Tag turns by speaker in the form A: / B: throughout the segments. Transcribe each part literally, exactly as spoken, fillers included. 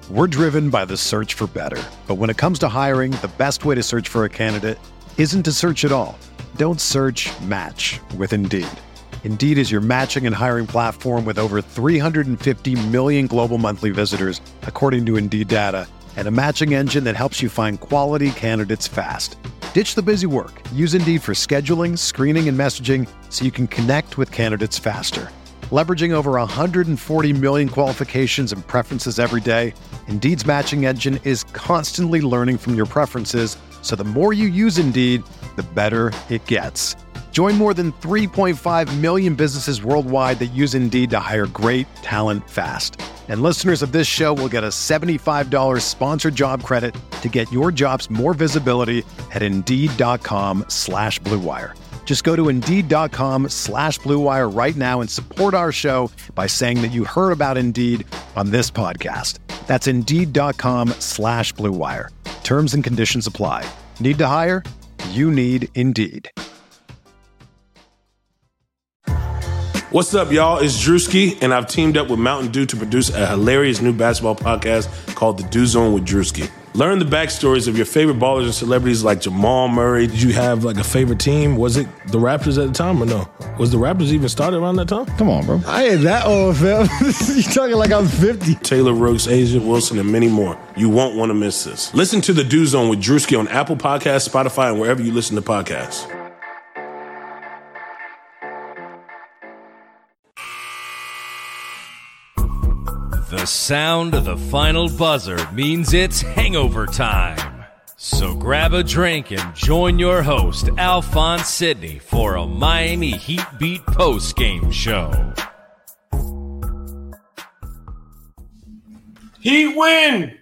A: We're driven by the search for better. But when it comes to hiring, the best way to search for a candidate isn't to search at all. Don't search, match with Indeed. Indeed is your matching and hiring platform with over three hundred fifty million global monthly visitors, according to Indeed data, and a matching engine that helps you find quality candidates fast. Ditch the busy work. Use Indeed for scheduling, screening, and messaging so you can connect with candidates faster. Leveraging over one hundred forty million qualifications and preferences every day, Indeed's matching engine is constantly learning from your preferences, so the more you use Indeed, the better it gets. Join more than three point five million businesses worldwide that use Indeed to hire great talent fast. And listeners of this show will get a seventy-five dollars sponsored job credit to get your jobs more visibility at Indeed.com slash Blue Wire. Just go to Indeed.com slash Blue Wire right now and support our show by saying that you heard about Indeed on this podcast. That's Indeed.com slash Blue Wire. Terms and conditions apply. Need to hire? You need Indeed.
B: What's up, y'all? It's Drewski, and I've teamed up with Mountain Dew to produce a hilarious new basketball podcast called The Dew Zone with Drewski. Learn the backstories of your favorite ballers and celebrities like Jamal Murray.
C: Did you have like a favorite team? Was it the Raptors at the time or no? Was the Raptors even started around that time?
D: Come on, bro. I ain't that old, fam. You talking like I'm fifty.
B: Taylor Rooks, Asia Wilson, and many more. You won't want to miss this. Listen to The Dew Zone with Drewski on Apple Podcasts, Spotify, and wherever you listen to podcasts.
E: The sound of the final buzzer means it's hangover time. So grab a drink and join your host, Alphonse Sidney, for a Miami Heat Beat post-game show.
F: Heat win!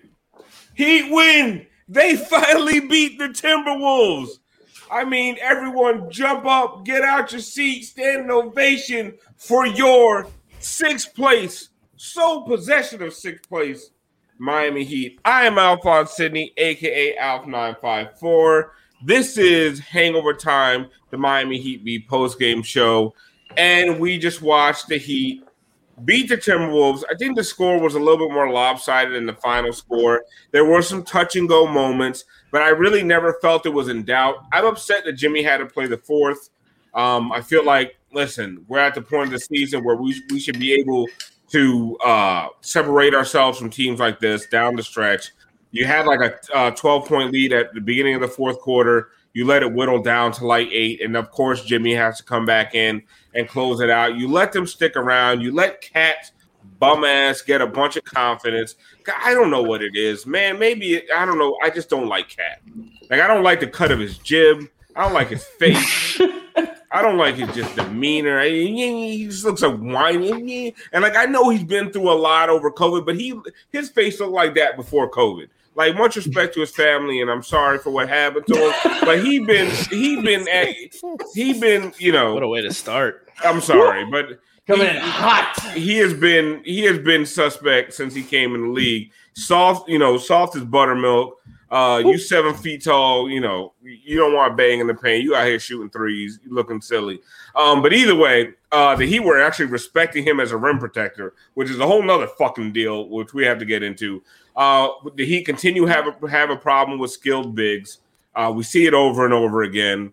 F: Heat win! They finally beat the Timberwolves. I mean, everyone jump up, get out your seat, stand an ovation for your sixth place. Sole possession of sixth place, Miami Heat. I am Alphonse Sidney, a k a. Alf nine five four. This is Hangover Time, the Miami Heat Beat post-game show, and we just watched the Heat beat the Timberwolves. I think the score was a little bit more lopsided than the final score. There were some touch-and-go moments, but I really never felt it was in doubt. I'm upset that Jimmy had to play the fourth. Um, I feel like, listen, we're at the point of the season where we, we should be able – to uh, separate ourselves from teams like this down the stretch. You had like a twelve-point lead at the beginning of the fourth quarter. You let it whittle down to like eight, and of course Jimmy has to come back in and close it out. You let them stick around. You let Cat bum ass get a bunch of confidence. I don't know what it is, man. Maybe it, I don't know. I just don't like Cat. Like I don't like the cut of his jib. I don't like his face. I don't like his just demeanor. He just looks like whiny. And like I know he's been through a lot over COVID, but he his face looked like that before COVID. Like much respect to his family, and I'm sorry for what happened to him. But he been he been at, he been you know
G: what a way to start.
F: I'm sorry, but
G: coming
F: he,
G: in hot.
F: He has been he has been suspect since he came in the league. Soft, you know, soft as buttermilk. Uh, you seven feet tall, you know, you don't want to bang in the paint. You out here shooting threes, you looking silly. Um, but either way, uh, the Heat were actually respecting him as a rim protector, which is a whole nother fucking deal, which we have to get into. Uh, the Heat continue to have a, have a problem with skilled bigs. Uh, we see it over and over again.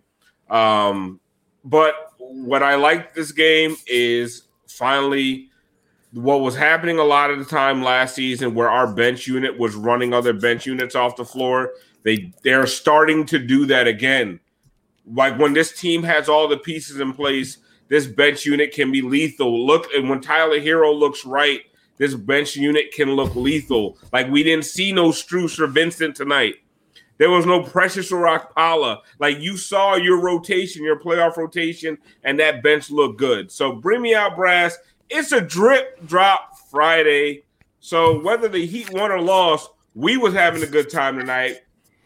F: Um, but what I like this game is finally what was happening a lot of the time last season where our bench unit was running other bench units off the floor. They, they're starting to do that again. Like when this team has all the pieces in place, this bench unit can be lethal. Look, and when Tyler Hero looks right, this bench unit can look lethal. Like we didn't see no Strus or Vincent tonight. There was no Precious or Okpala. Like you saw your rotation, your playoff rotation, and that bench looked good. So bring me out, brass. It's a drip drop Friday. So whether the Heat won or lost, we was having a good time tonight.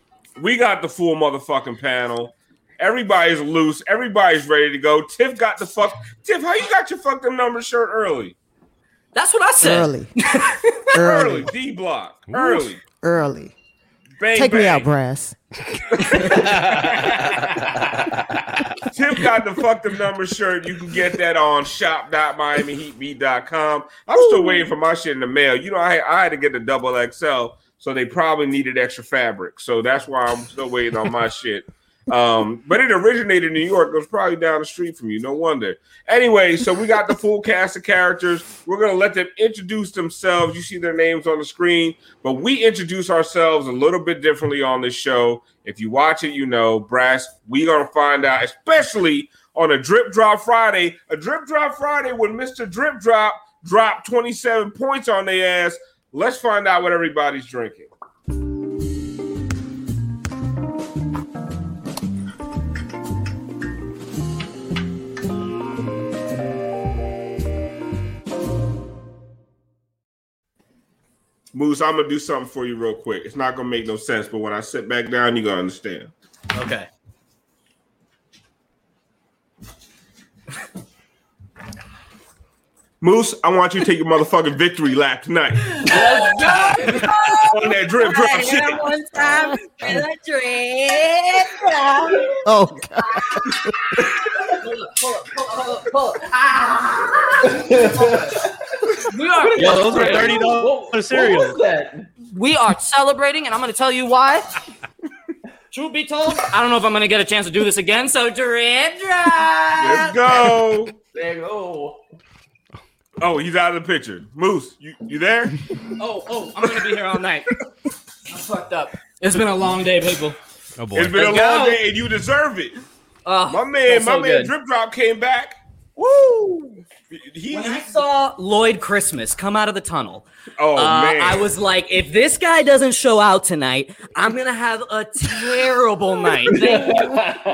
F: We got the full motherfucking panel. Everybody's loose. Everybody's ready to go. Tiff got the fuck. Tiff, how you got your fucking number shirt early?
H: That's what I said.
I: Early.
F: Early. D block. Early.
I: Early.
F: Bang,
I: Take
F: bang.
I: me out, brass.
F: Tim got the Fuck Them Numbers shirt. You can get that on shop dot miami heat beat dot com. I'm still waiting for my shit in the mail. You know, I, I had to get the double X L, so they probably needed extra fabric. So that's why I'm still waiting on my shit. Um, but it originated in New York. It was probably down the street from you. No wonder. Anyway, so we got the full cast of characters. We're going to let them introduce themselves. You see their names on the screen, but we introduce ourselves a little bit differently on this show. If you watch it, you know, Brass, we're going to find out, especially on a Drip Drop Friday, a Drip Drop Friday when Mister Drip Drop dropped twenty-seven points on their ass. Let's find out what everybody's drinking. Moose, I'm going to do something for you real quick. It's not going to make no sense, but when I sit back down, you're going to understand.
H: Okay.
F: Moose, I want you to take your motherfucking victory lap tonight. On that drip drop
H: right,
F: shit.
H: One time for the drip drop.
D: Oh, God.
H: Pull up, pull up, pull up, pull up, pull up. Ah. We are.
G: Yo, those are thirty dollars cereal.
H: We are celebrating, and I'm going to tell you why. Truth be told, I don't know if I'm going to get a chance to do this again. So drip drop.
F: Let's go.
G: There you go.
F: Oh, he's out of the picture. Moose, you, you there?
H: Oh, oh, I'm going to be here all night. I'm fucked up. It's been a long day, people.
E: Oh boy.
F: It's been
H: Let's
F: a long
H: go.
F: day, and you deserve it.
H: Uh,
F: My man, my
H: so
F: man,
H: good.
F: Drip Drop came back. Woo! He,
H: When I saw Lloyd Christmas come out of the tunnel,
F: oh
H: uh,
F: man,
H: I was like, if this guy doesn't show out tonight, I'm gonna have a terrible night. Thank you.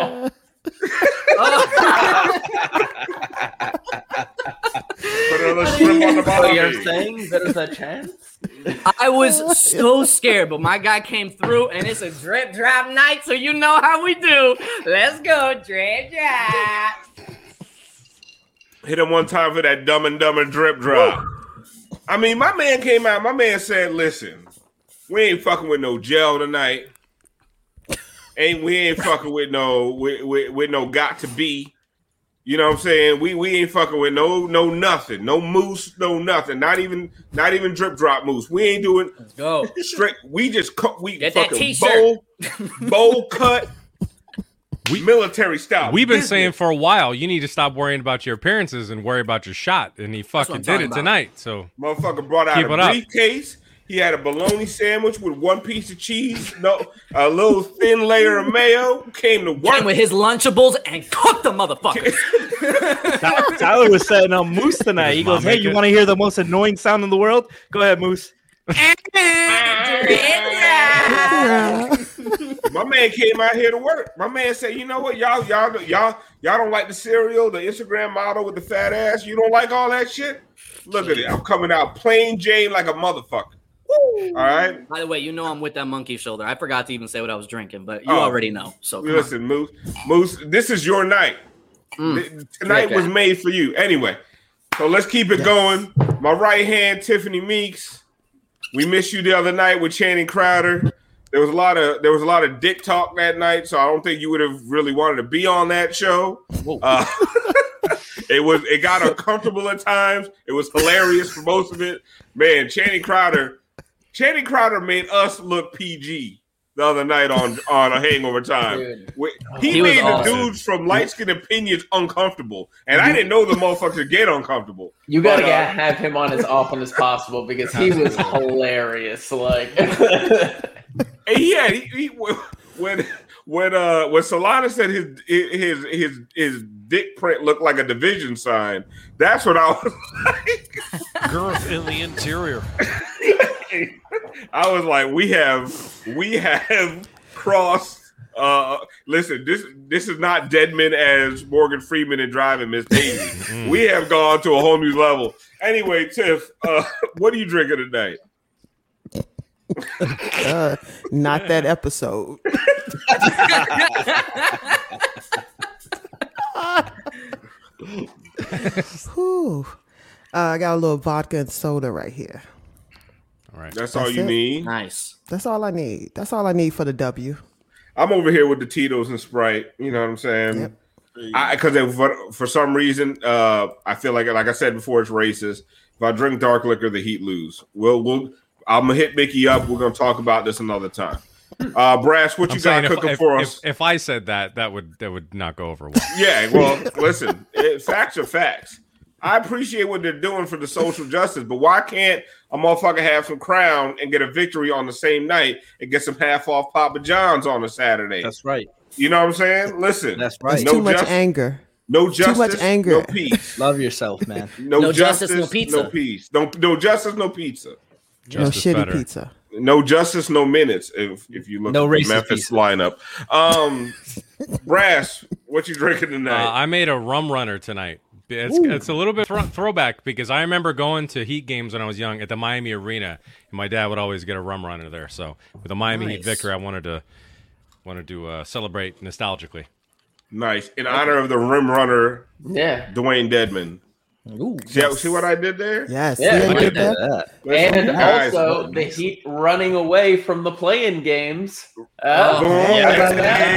F: Put another shrimp on the
G: So
F: bottom.
G: you're saying there's a chance?
H: I was so scared, but my guy came through, and it's a drip drop night, so you know how we do. Let's go, drip drop.
F: Hit him one time for that Dumb and Dumber drip drop. I mean, my man came out. My man said, "Listen, we ain't fucking with no gel tonight. Ain't we ain't fucking with no with, with, with no got to be. You know what I'm saying? We we ain't fucking with no no nothing, no moose, no nothing. Not even not even drip drop moose. We ain't doing.
H: Let's go.
F: Straight. We just cut. We
H: Get that
F: fucking
H: t-shirt.
F: bowl bowl cut.
I: We-
F: military style.
I: We've been
F: business.
I: saying for a while, you need to stop worrying about your appearances and worry about your shot. And he fucking
H: I'm
I: did
H: talking
I: it
H: about.
I: tonight. So
F: Motherfucker brought out
I: Keep
F: a
I: it up.
F: briefcase. He had a bologna sandwich with one piece of cheese, no, a little thin layer of mayo. Came to work.
H: Came with his Lunchables and cooked the motherfuckers.
G: Tyler was setting up Moose tonight. He goes, "Hey, you want to hear the most annoying sound in the world? Go ahead, Moose."
F: My man came out here to work. My man said, "You know what, y'all, y'all, y'all, y'all don't like the cereal, the Instagram model with the fat ass. You don't like all that shit. Look at it. I'm coming out plain Jane like a motherfucker. All right.
H: By the way, you know I'm with that monkey shoulder. I forgot to even say what I was drinking, but you
F: Oh.
H: already know. So come
F: Listen, Moose, Moose, this is your night.
H: Mm.
F: Tonight
H: Okay.
F: was made for you. Anyway, so let's keep it going. My right hand, Tiffany Meeks. We missed you the other night with Channing Crowder. There was a lot of there was a lot of dick talk that night, so I don't think you would have really wanted to be on that show. Uh, it was it got uncomfortable at times. It was hilarious for most of it. Man, Channing Crowder, Channing Crowder made us look P G the other night on on a Hangover Time.
G: Dude.
F: We- He,
H: He was
F: made the
H: awesome.
F: dudes from light skin opinions uncomfortable, and I didn't know the motherfuckers get uncomfortable.
G: You gotta
F: But, uh,
G: get, have him on as often as possible because he was hilarious. Like,
F: And yeah, he, he when when uh when Solana said his his his his dick print looked like a division sign, that's what I was like.
I: girth in the interior.
F: I was like, we have we have crossed. Uh, listen, this this is not Deadman as Morgan Freeman and Driving Miss Daisy. We have gone to a whole new level. Anyway, Tiff, uh, what are you drinking tonight?
J: Uh, not that episode. Whew. Uh, I got a little vodka and soda right here.
I: All right.
F: That's all
J: That's
F: you
J: it.
F: need.
H: Nice.
J: That's all I need. That's all I need for the W.
F: I'm over here with the Tito's and Sprite. You know what I'm saying?
J: Yep.
F: because for, for some reason, uh, I feel like, like I said before, it's racist. If I drink dark liquor, the Heat lose. We'll, we'll, I'm gonna hit Mickey up. We're gonna talk about this another time. Uh, Brass, what you
I: I'm
F: got
I: if,
F: cooking
I: if,
F: for
I: if,
F: us?
I: If I said that, that would that would not go over well.
F: Yeah, well, listen, it, facts are facts. I appreciate what they're doing for the social justice, but why can't a motherfucker have some Crown and get a victory on the same night and get some half off Papa John's on a Saturday?
G: That's right.
F: You know what I'm saying? Listen,
G: that's right.
J: No too much justice, anger.
F: No justice.
J: Too much anger.
F: No peace.
G: Love yourself, man.
F: No,
H: no
F: justice,
H: justice, no pizza.
F: No peace. No, no justice, no pizza.
J: Justice no shitty better. Pizza.
F: No justice, no minutes. If if you look
G: no
F: at the Memphis pizza. lineup, um, Brass, what you drinking tonight?
I: Uh, I made a rum runner tonight. It's Ooh. it's a little bit throwback because I remember going to Heat games when I was young at the Miami Arena, and my dad would always get a rum runner there. So with a Miami nice. Heat victory, I wanted to wanted to uh, celebrate nostalgically.
F: Nice in honor of the rim runner,
H: yeah,
F: Dwayne Dedmon.
H: Ooh,
F: see, yes. see what I did there?
J: Yes,
H: yeah,
J: I
H: did
J: that.
H: that. And guys, also the Heat running away from the play-in games. Oh, oh yeah.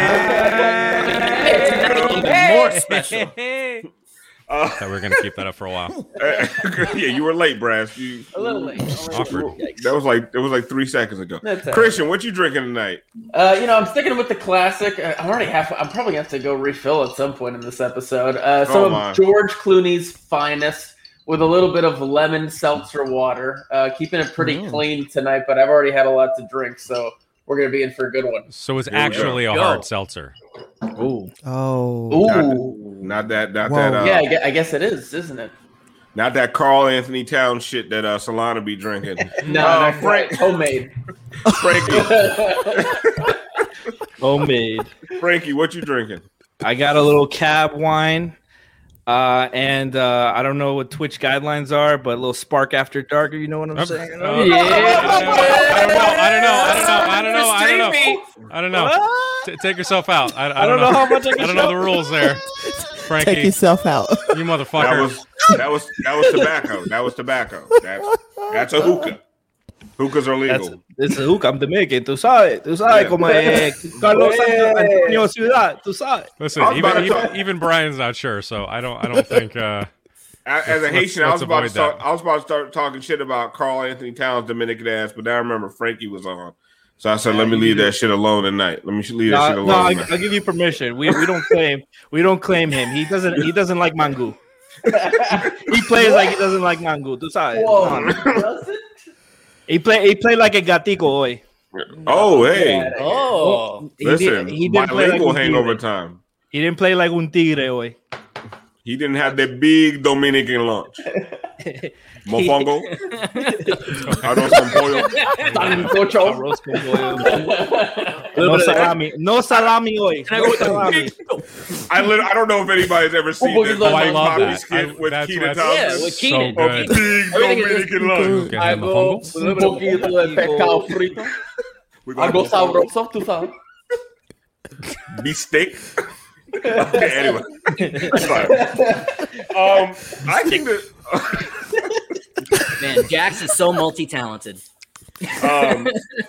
I: Yeah. More special. Uh, so we're gonna keep that up for a while.
F: Yeah, you were late, Brass. You,
H: a little late.
I: Awkward.
F: That was like it was like three seconds ago. That's Christian, right. What you drinking tonight?
H: Uh, you know, I'm sticking with the classic. I'm already half. I'm probably gonna have to go refill at some point in this episode. Uh, some oh of George Clooney's finest with a little bit of lemon seltzer water. Uh, keeping it pretty mm. clean tonight, but I've already had a lot to drink, so we're gonna be in for a good one.
I: So it's actually a
H: go.
I: hard seltzer.
H: Ooh.
J: Oh.
H: Ooh.
F: Not that, not Whoa. that. Uh,
H: yeah, I guess it is, isn't it?
F: Not that Carl Anthony Towns shit that uh, Solana be drinking.
H: no, uh, no, Frank, homemade.
F: Frankie.
G: Homemade.
F: Frankie, what you drinking?
G: I got a little cab wine. Uh, and uh, I don't know what Twitch guidelines are, but a little Spark After Dark, you know what I'm saying?
I: Uh, yeah. I don't know. I don't know. I don't know. I don't know. I don't know. I don't know. I don't know. T- take yourself out. I, I,
G: I don't know, know how much I can
I: I don't know the rules there. Frankie,
J: take yourself out.
I: You motherfucker.
F: That was that was that was tobacco. That was tobacco. That's that's a hookah. Hookahs are legal.
G: It's a hookah. I'm Dominican. Tú sabes. Tú sabes como Carlos Antonio Ciudad. Tú sabes.
I: Listen, even, even, even Brian's not sure, so I don't I don't think. Uh,
F: As a Haitian, I was about to start. That. I was about to start talking shit about Carl Anthony Towns, Dominican ass, but then I remember Frankie was on. So I said, "Let me leave that shit alone tonight. Let me leave that
G: no,
F: shit alone."
G: No, I, I'll give you permission. We we don't claim we don't claim him. He doesn't he doesn't like mango. He plays like he doesn't like mango. Tú sabes?
H: Whoa,
G: he play he play like a gatico hoy.
F: Oh hey.
H: Oh,
F: he listen, did, he didn't bilingual like hangover time.
G: He didn't play like un tigre hoy.
F: He didn't have the big Dominican lunch. Mofongo. Arroz con pollo.
G: Arroz con pollo. No salami. No salami hoy. No salami.
F: I lit- I don't know if anybody's ever seen
I: oh,
F: this.
I: Oh, I love that.
F: Skit
I: I,
F: with Keena Thompson.
H: Yeah, with Keena.
I: So good.
F: Big Dominican lunch.
H: Algo, un poquito de pescado frito. Algo sabroso, tú sabes.
F: Beefsteak. Okay, anyway. um, I think that
H: man, Jax is so multi-talented.
F: Um,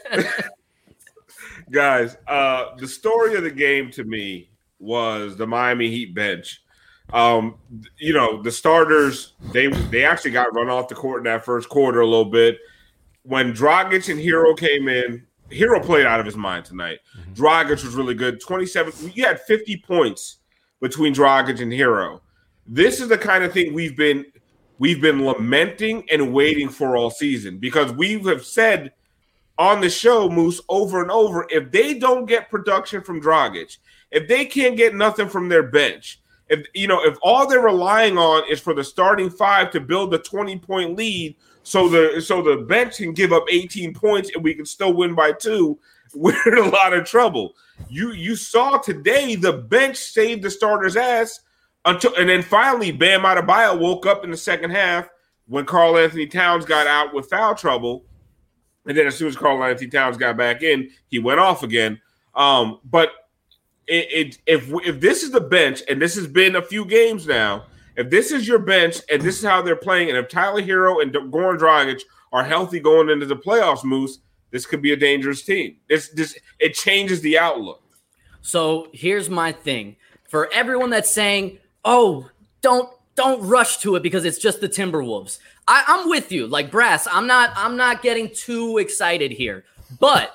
F: guys, uh, the story of the game to me was the Miami Heat bench. Um, you know, the starters they they actually got run off the court in that first quarter a little bit. When Dragic and Hero came in, Hero played out of his mind tonight. Mm-hmm. Dragic was really good. twenty-seven You had fifty points between Dragic and Hero. This is the kind of thing we've been we've been lamenting and waiting for all season because we have said on the show, Moose, over and over, if they don't get production from Dragic, if they can't get nothing from their bench, if you know, if all they're relying on is for the starting five to build a twenty-point lead, so the so the bench can give up eighteen points and we can still win by two, we're in a lot of trouble. You you saw today the bench saved the starter's ass until, and then finally Bam Adebayo woke up in the second half when Karl Anthony Towns got out with foul trouble, and then as soon as Karl Anthony Towns got back in, he went off again. Um, but it, it if if this is the bench, and this has been a few games now, if this is your bench and this is how they're playing, and if Tyler Hero and Goran Dragic are healthy going into the playoffs, Moose, this could be a dangerous team. This this it changes the outlook.
H: So here's my thing.
K: for everyone that's saying, "Oh, don't don't rush to it because it's just the Timberwolves." I, I'm with you, like Brass. I'm not I'm not getting too excited here, but.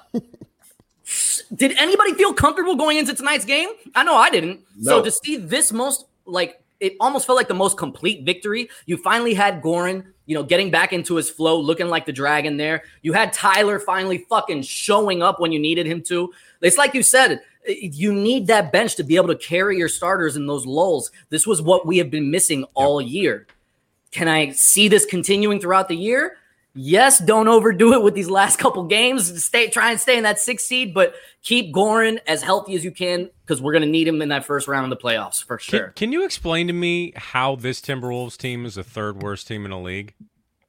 K: Did anybody feel comfortable going into tonight's game? I know I didn't. No. So to see this most, like, it almost felt like the most complete victory. You finally had Goran, you know, getting back into his flow, looking like the dragon there. You had Tyler finally fucking showing up when you needed him to. It's like you said, you need that bench to be able to carry your starters in those lulls. This was what we have been missing all year. Can I see this continuing throughout the year? Yes, don't overdo it with these last couple games. Stay, try and stay in that sixth seed, but keep Goran as healthy as you can because we're going to need him in that first round of the playoffs for sure.
I: Can, can you explain to me how this Timberwolves team is the third worst team in the league?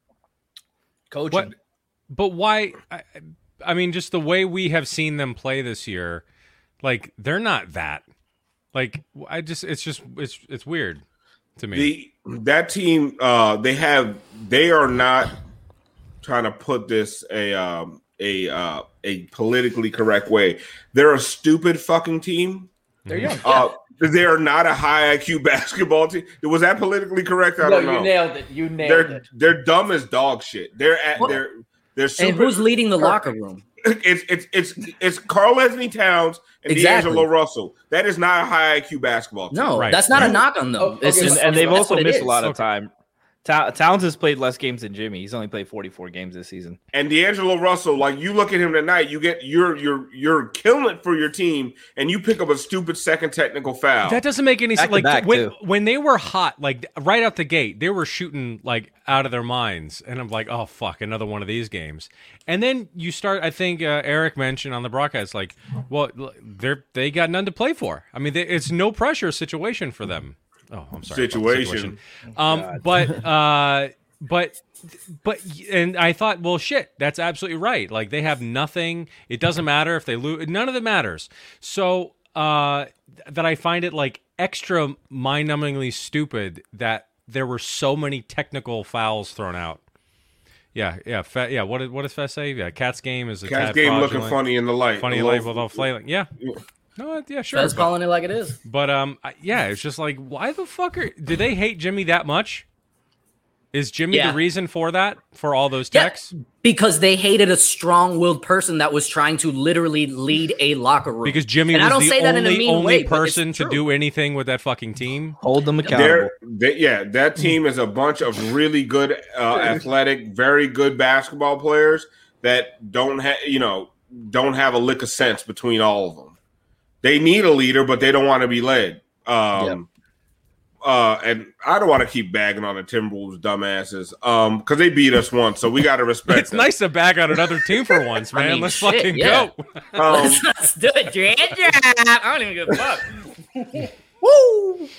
G: Coaching.
I: What, but why? I, I mean, just the way we have seen them play this year, like they're not that. Like I just, it's just, it's it's weird to me.
F: The that team, uh, they have, they are not. Trying to put this a um, a uh, a politically correct way. They're a stupid fucking team.
G: There you go.
F: Uh, they are not a high I Q basketball team. Was that politically correct? I
H: no,
F: don't know.
H: You nailed it. You nailed
F: they're,
H: it.
F: They're dumb as dog shit. They're at
K: well,
F: they're they're super.
K: And who's leading the locker room?
F: It's it's it's it's Karl Anthony Towns and
K: exactly.
F: D'Angelo Russell. That is not a high I Q basketball team.
K: No,
I: right.
K: that's not a knock on them.
H: Oh, okay.
G: and, and they've also missed a lot of
K: okay.
G: time. Towns has played less games than Jimmy. He's only played forty-four games this season.
F: And D'Angelo Russell, like you look at him tonight, you get you're you're you're killing it for your team, and you pick up a stupid second technical foul.
I: That doesn't make any sense. Like
G: back,
I: when,
G: too.
I: when they were hot, like right out the gate, they were shooting like out of their minds, and I'm like, oh fuck, another one of these games. And then you start. I think uh, Eric mentioned on the broadcast, like, well, they're they got none to play for. I mean, they, it's no pressure situation for them. Oh, I'm sorry.
F: Situation.
I: situation. Um, but. Uh, But, but, and I thought, well, shit, that's absolutely right. Like they have nothing. It doesn't matter if they lose. None of it matters. So, uh, that I find it like extra mind-numbingly stupid that there were so many technical fouls thrown out. Yeah, yeah, Fe, yeah. What did what does Fess say? Yeah, Cat's game is a
F: Cat's
I: tad
F: game
I: fraudulent,
F: looking funny in the light.
I: Funny in the light without flailing. Yeah. No, yeah, sure.
K: Fess calling it like it is.
I: But um, yeah, it's just like, why the fuck are? Do they hate Jimmy that much? Is Jimmy
K: yeah.
I: the reason for that? For all those texts?
K: Yeah, because they hated a strong-willed person that was trying to literally lead a locker room.
I: Because Jimmy
K: and
I: was
K: I don't
I: the
K: say that in a
I: only,
K: mean
I: only
K: way,
I: person to do anything with that fucking team.
G: Hold them accountable.
F: They, yeah, that team is a bunch of really good, uh, athletic, very good basketball players that don't have, you know, don't have a lick of sense between all of them. They need a leader, but they don't want to be led. Um,
G: yep.
F: Uh, and I don't want to keep bagging on the Timberwolves dumbasses um, because they beat us once, so we got to respect
I: It's
F: them.
I: nice to bag on another team for once, man.
K: I mean,
I: let's
K: shit,
I: fucking
K: yeah.
I: go.
F: Um,
K: let's, let's do it, Dredger. I don't even give a fuck. Woo!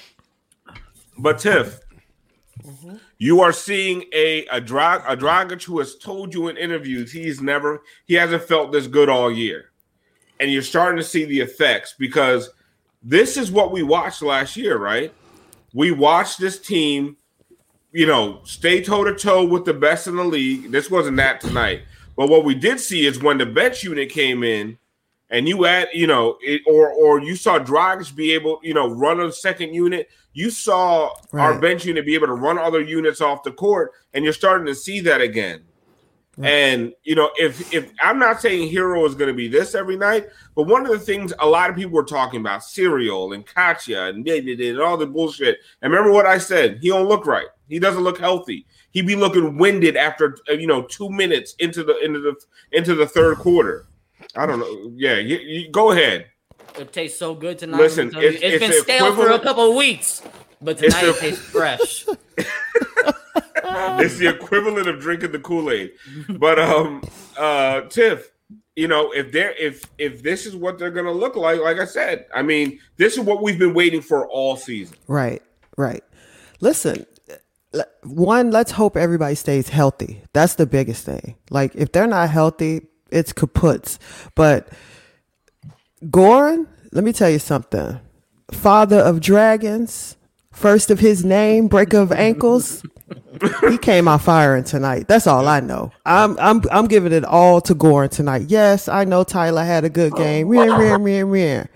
F: But Tiff, mm-hmm. you are seeing a a, Drag, a Dragic who has told you in interviews he's never he hasn't felt this good all year, and you're starting to see the effects because this is what we watched last year, right? We watched this team, you know, stay toe-to-toe with the best in the league. This wasn't that tonight. But what we did see is when the bench unit came in and you had, you know, it, or or you saw Dragic be able, you know, run a second unit. You saw right. our bench unit be able to run other units off the court, and you're starting to see that again. Right. And, you know, if if I'm not saying Hero is going to be this every night, but one of the things a lot of people were talking about, Serial and Katya and, and all the bullshit. And remember what I said? He don't look right. He doesn't look healthy. He be looking winded after, you know, two minutes into the into the into the third quarter. I don't know. Yeah, you, you, go ahead.
K: It tastes so good tonight.
F: Listen, it's,
K: it's,
F: it's
K: been stale for a couple of weeks, but tonight
F: the,
K: it tastes fresh.
F: It's the equivalent of drinking the Kool-Aid. But um, uh, Tiff, you know, if they're if if this is what they're gonna look like, like I said, I mean, this is what we've been waiting for all season.
J: Right, right. Listen, one, let's hope everybody stays healthy. That's the biggest thing. Like, if they're not healthy, it's kaputs. But Goran, let me tell you something. Father of dragons, first of his name, breaker of ankles. He came out firing tonight. That's all I know. I'm I'm I'm giving it all to Goran tonight. Yes, I know Tyler had a good game. Rin, rin, rin, rin.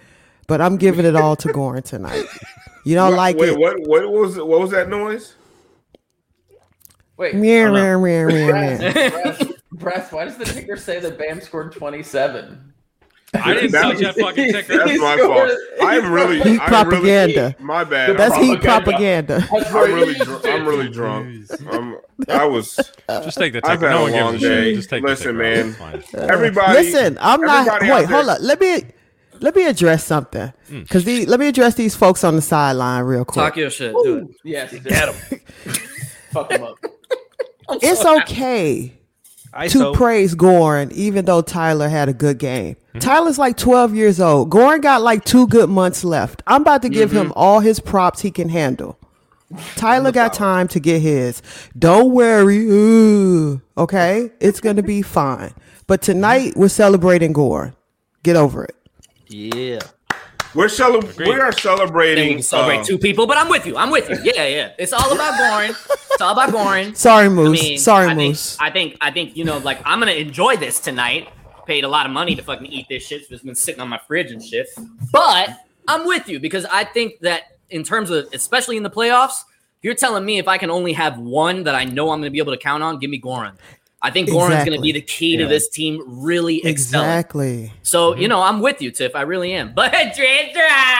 J: but I'm giving it all to Goran tonight. You don't
F: what,
J: like
F: wait,
J: it?
F: What, what was what was that noise?
H: Wait,
J: meow, meow, meow, meow,
H: Brass, Brass, why does the ticker say that Bam scored twenty-seven?
I: I didn't touch that fucking ticker.
F: That's my fault. I'm really
J: Heat
F: I'm
J: propaganda.
F: Really, my bad.
J: That's
F: I'm
J: heat propaganda.
F: I'm really, dr- I'm really drunk. I'm, I was.
I: Just take the
F: I've
I: ticker.
F: had
I: No
F: a
I: one gives
F: long
I: a
F: day.
I: shit. Just take
F: Listen,
I: the ticker.
F: man.
I: It's fine.
F: Everybody.
J: Listen, I'm not.
F: everybody
J: Wait,
F: out
J: hold
F: there-
J: up. Let me let me address something because the let me address these folks on the sideline real quick.
K: Talk your shit, dude.
H: Yes,
K: Get him.
H: Fuck him up.
J: It's okay
G: I
J: to
G: so
J: praise Goran, even though Tyler had a good game.
I: Mm-hmm.
J: Tyler's like twelve years old. Goran got like two good months left. I'm about to give
I: Mm-hmm.
J: him all his props he can handle. Tyler got time to get his. Don't worry. Ooh, okay? It's going to be fine. But tonight, we're celebrating Goran. Get over it.
G: yeah.
F: We're cele- We are
K: Then
F: celebrating.
K: we celebrate
F: uh,
K: two people, but I'm with you. I'm with you. Yeah, yeah. It's all about Goran. It's all about Goran.
J: Sorry,
K: I
J: Moose.
K: mean,
J: Sorry,
K: I think,
J: Moose.
K: I think, I think, you know, like I'm gonna enjoy this tonight. Paid a lot of money to fucking eat this shit. So it's been sitting on my fridge and shit. But I'm with you because I think that in terms of, especially in the playoffs, you're telling me if I can only have one that I know I'm gonna be able to count on, give me Goran. I think Goran's
J: Exactly.
K: going to be the key to this team really excelling.
J: Exactly.
K: So, you know, I'm with you, Tiff. I really am. But drip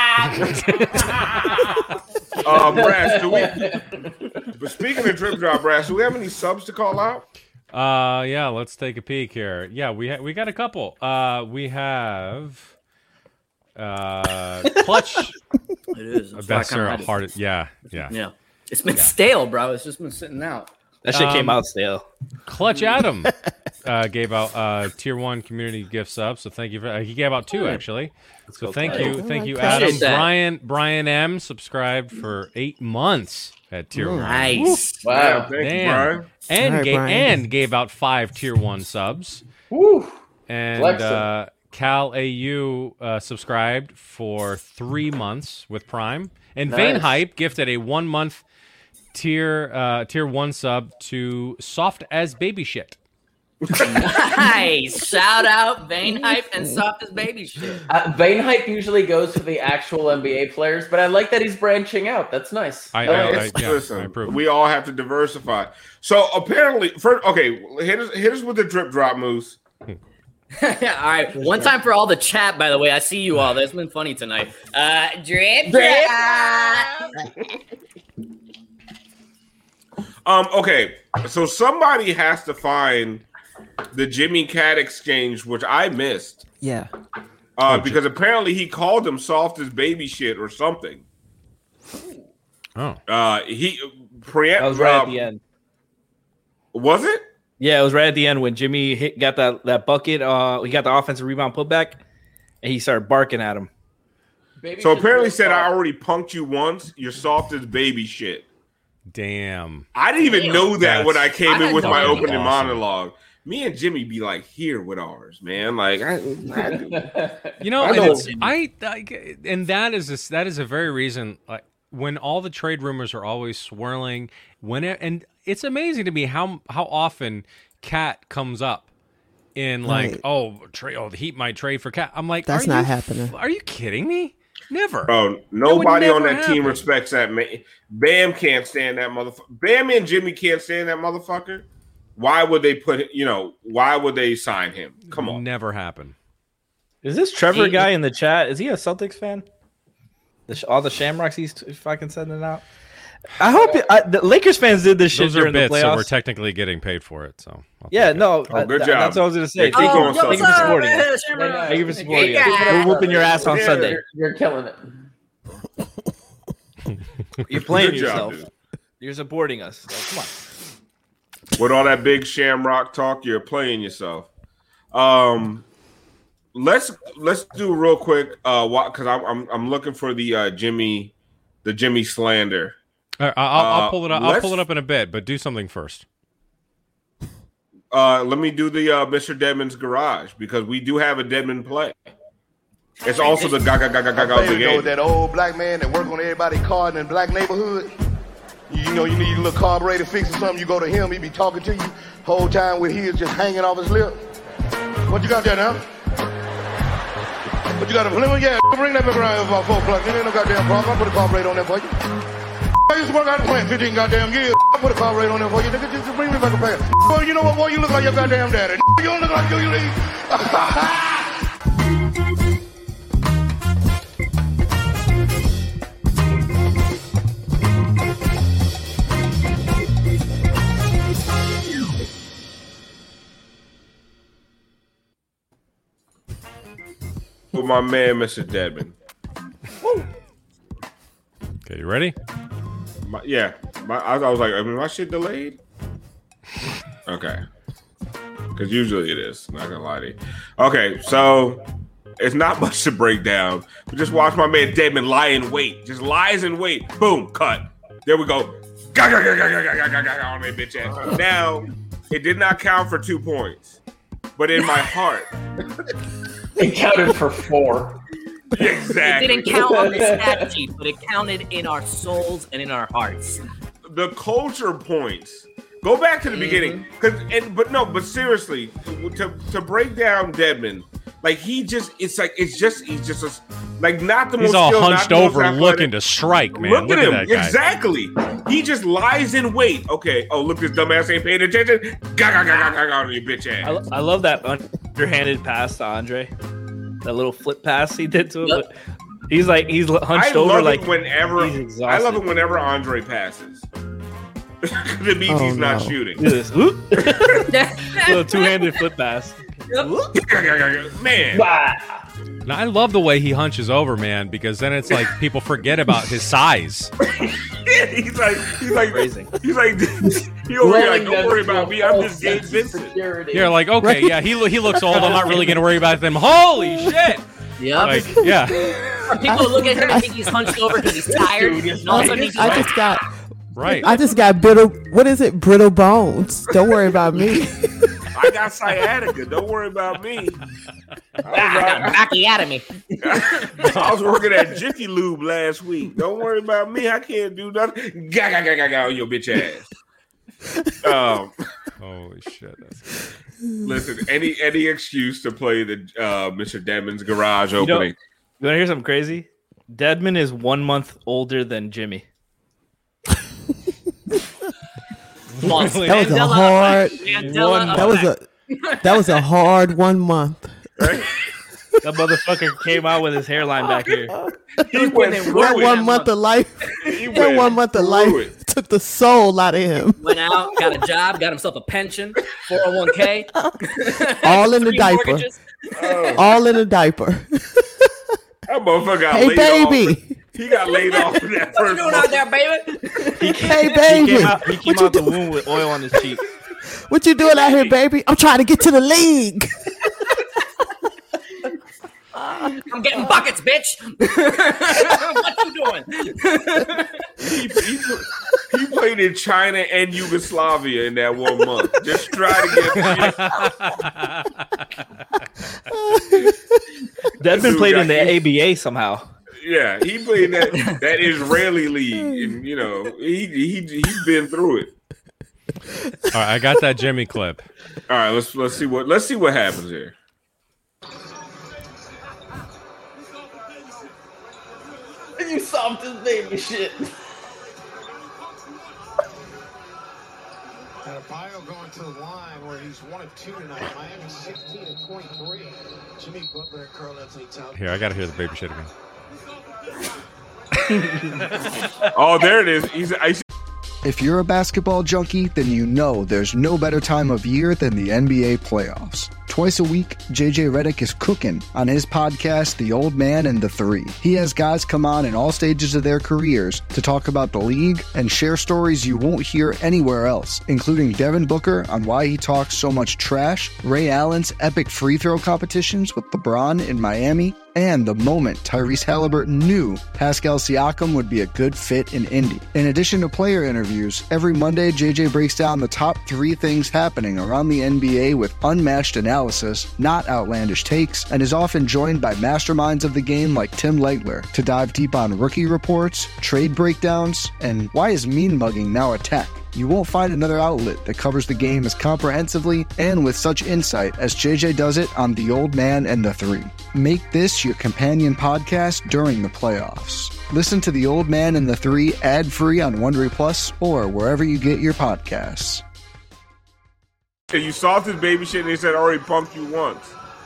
K: drop.
F: Uh, Brass, do we? But speaking of drip drop, Brass, do we have any subs to call out?
I: Uh, yeah. Let's take a peek here. Yeah, we ha- we got a couple. Uh, we have uh clutch.
K: It is. It's
I: That's
K: why I kinda
I: our
K: had it.
I: hard. Yeah, yeah.
K: Yeah. It's been stale, bro. It's just been sitting out.
G: That shit
I: Um,
G: came out stale.
I: Clutch Adam uh, gave out uh, tier one community gift sub, so thank you for. Uh, he gave out two actually, so thank you, thank you, Adam.
K: Appreciate that.
I: Brian Brian M subscribed for eight months at tier one.
K: Nice.
H: Wow.
F: Yeah, thank you,
I: Damn.
F: Brian.
I: And
J: All right,
I: gave
J: Brian.
I: and gave out five tier one subs.
H: Woo.
I: And
H: Flexing.
I: uh, Cal A U uh, subscribed for three months with Prime, and Vane
H: Nice.
I: Hype gifted a one month tier uh, tier one sub to Soft as Baby Shit.
K: Nice. Shout out Vane Hype and Soft as Baby Shit.
H: Uh, Vane Hype usually goes for the actual N B A players, but I like that he's branching out. That's nice.
I: I,
F: Uh,
I: I, I,
F: it's-
I: yeah,
F: listen,
I: I approve.
F: we all have to diversify. So apparently, first, okay, hit us, hit us with the drip drop, Moose.
K: All right. One time for all the chat, by the way. I see you all. That's been funny tonight. Uh, drip, drip.
F: Um, okay, so somebody has to find the Jimmy Cat exchange, which I missed,
J: Yeah.
F: uh, because apparently he called him soft as baby shit or something.
I: Oh,
F: Uh, he pre-
G: That was right
F: uh,
G: at the end.
F: Was it?
G: Yeah, it was right at the end when Jimmy hit, got that, that bucket. Uh, he got the offensive rebound putback, and he started barking at him.
H: Baby
F: So
H: shit's
F: apparently
H: real
F: said I
H: soft.
F: already punked you once. You're soft as baby shit.
I: damn.
F: I didn't even
K: Damn.
F: know that
I: That's-
F: when I came
K: I
F: in
K: had
F: with
K: no
F: my
K: idea.
F: opening
I: Awesome.
F: monologue. Me and Jimmy be like here with ours, man. Like I, I
I: You know,
F: I
I: and
F: know.
I: it's, I, I and that is a, that is a very reason. Like when all the trade rumors are always swirling, when it, and it's amazing to me how how often Cat comes up in like,
J: Right.
I: oh, trade, oh, the Heat might trade for Cat. I'm like,
J: That's
I: are
J: not
I: you,
J: happening.
I: Are you kidding me? Never.
F: Bro, nobody
I: never
F: on that team
I: happen.
F: respects that man. Bam can't stand that motherfucker. Bam and Jimmy can't stand that motherfucker. Why would they put? You know, why would they sign him? Come on.
I: Never happen.
G: Is this Trevor
K: He-
G: guy in the chat? Is he a Celtics fan? The, sh- all the Shamrocks he's t- fucking sending out. I hope it, I, the Lakers fans did this shit
I: Those are
G: during the
I: bits,
G: playoffs.
I: so we're technically getting paid for it. So I'll
G: yeah,
I: take it.
G: no.
F: Oh,
G: uh,
F: good
G: th-
F: job.
G: That's what I was gonna say.
F: Yeah, keep
G: thank,
F: going,
G: you, thank you for
F: Celtics.
G: supporting us. Thank you for supporting us. We're whooping your ass on
F: Yeah.
G: Sunday.
H: You're, you're killing it.
G: You're playing
F: Good job,
G: yourself.
F: dude.
G: You're supporting us. So, come on.
F: With all that big Shamrock talk, you're playing yourself. Um, let's let's do real quick. Uh, because I'm, I'm I'm looking for the uh, Jimmy, the Jimmy slander.
I: All right, I'll, I'll
F: Uh,
I: pull it up. I'll
F: let's-
I: pull it up in a bit, but do something first.
F: Uh, let me do the uh, Mister Deadman's garage because we do have a Deadman play. It's also the Gaga Gaga Gaga
L: Baby,
F: Brigade.
L: though, that old black man that work on everybody's car in the black neighborhood. You know, you need a little carburetor fix or something. You go to him, he be talking to you whole time with his just hanging off his lip. What you got there now? But you got a Plymouth? Yeah, bring that back around here about four o'clock. There ain't no goddamn problem. I'll put a carburetor on there for you. I used to work out the plant fifteen goddamn years. I'll put a carburetor on there for you. Nigga, just bring me back a pair. Boy, you know what, boy? You look like your goddamn daddy. You don't look like you, you leave.
F: With my man, Mister Dedmon.
I: Okay, you ready?
F: My, yeah. My, I, I was like, I mean, my shit delayed? Okay. Because usually it is. Not going to lie to you. Okay, so it's not much to break down. But just watch my man Dedmon lie in wait. Just lies in wait. Boom, cut. There we go. Gah, gah, gah, gah, gah, gah, gah, gah, on that bitch ass. Now, it did not count for two points. But in my heart...
H: It counted for four.
F: Exactly.
K: It didn't count on the stat sheet, but it counted in our souls and in our hearts.
F: The culture points. Go back to the mm-hmm. beginning, cause and but no, but seriously, to to break down Dedmon, like he just it's like it's just he's just a, like not the
I: he's
F: most.
I: He's all
F: skilled,
I: hunched
F: not the
I: over,
F: most
I: looking to strike, man.
F: Look,
I: look
F: at him,
I: at that guy.
F: exactly. He just lies in wait. Okay, oh look, this dumbass ain't paying attention. Gah gah gah gah gah gah, you bitch ass.
G: I, lo- I love that underhanded pass to Andre. That little flip pass he did to him.
K: Yep.
G: He's like he's hunched
F: I
G: over
F: love
G: like
F: it whenever I love it whenever Andre passes. It means
J: oh,
F: he's
J: no.
F: not shooting.
G: This little two-handed flip pass.
F: Man.
I: Now, I love the way he hunches over, man, because then it's like people forget about his size.
F: Yeah, he's like, he's like, Raising. he's like, he over here like, don't worry about me. I'm just Gabe Vincent.
I: You're like, okay, right. yeah, he he looks old. I'm not really gonna worry about them. Holy shit!
K: Yeah,
I: like, yeah.
K: Or people look at him and think he's hunched over because he's tired.
J: Dude,
K: and all of a sudden he's
J: I
K: right.
J: just got
I: right.
J: I just got brittle. What is it? Brittle bones. Don't worry about me.
F: I got sciatica. Don't worry about me. I,
K: I got backy out of me.
F: I was working at Jiffy Lube last week. Don't worry about me. I can't do nothing. Gah, gah, gah, gah, gah, on your bitch ass. Um,
I: Holy shit. That's
F: listen, any any excuse to play the uh, Mister Dedmon's garage
G: you
F: opening.
G: Know, you want to hear something crazy? Dedmon is one month older than Jimmy.
J: That was a hard. That was a that was a hard one month.
F: Right?
G: That motherfucker came out with his hairline back here.
F: He went through
J: that
F: it.
J: one month of life.
F: He
J: that
F: went
J: one month of life
F: it.
J: took the soul out of him.
K: Went out, got a job, got himself a pension, four oh one k.
J: All in the diaper.
F: Oh.
J: All in a diaper.
F: That motherfucker got
J: Hey,
F: laid
J: baby.
F: off. He got laid off in that
K: What you
F: first
K: doing
F: month.
K: out there, baby?
G: He,
J: Hey,
G: he
J: baby.
G: came out, he came
J: What you
G: out the
J: do-
G: womb with oil on his cheek.
J: What you doing out here, baby? I'm trying to get to the league.
K: I'm getting buckets, bitch. What you doing?
F: He, he, he played in China and Yugoslavia in that one month. Just try to get.
G: Dedmon played in the A B A somehow.
F: Yeah, he played in that that Israeli league, and you know he he he's been through it.
I: all right, I got that Jimmy clip.
F: All right, let's let's see what let's see what happens here.
H: You soft as baby shit.
M: Adebayo going to the line where he's one of two tonight. Miami sixteen of twenty-three. Jimmy Butler and Karl Anthony Towns.
I: Here, I got to hear the baby shit again.
F: Oh, there it is. He's I see.
N: If you're a basketball junkie, then you know there's no better time of year than the N B A playoffs. Twice a week, J J Redick is cooking on his podcast, The Old Man and the Three. He has guys come on in all stages of their careers to talk about the league and share stories you won't hear anywhere else, including Devin Booker on why he talks so much trash, Ray Allen's epic free throw competitions with LeBron in Miami, and the moment Tyrese Halliburton knew Pascal Siakam would be a good fit in Indy. In addition to player interviews, every Monday J J breaks down the top three things happening around the N B A with unmatched analysis, not outlandish takes, and is often joined by masterminds of the game like Tim Legler to dive deep on rookie reports, trade breakdowns, and why is mean mugging now a tech. You won't find another outlet that covers the game as comprehensively and with such insight as J J does it on The Old Man and the Three. Make this your companion podcast during the playoffs. Listen to The Old Man and the Three ad-free on Wondery Plus or wherever you get your podcasts.
F: You soft his baby shit and they said already punked you once.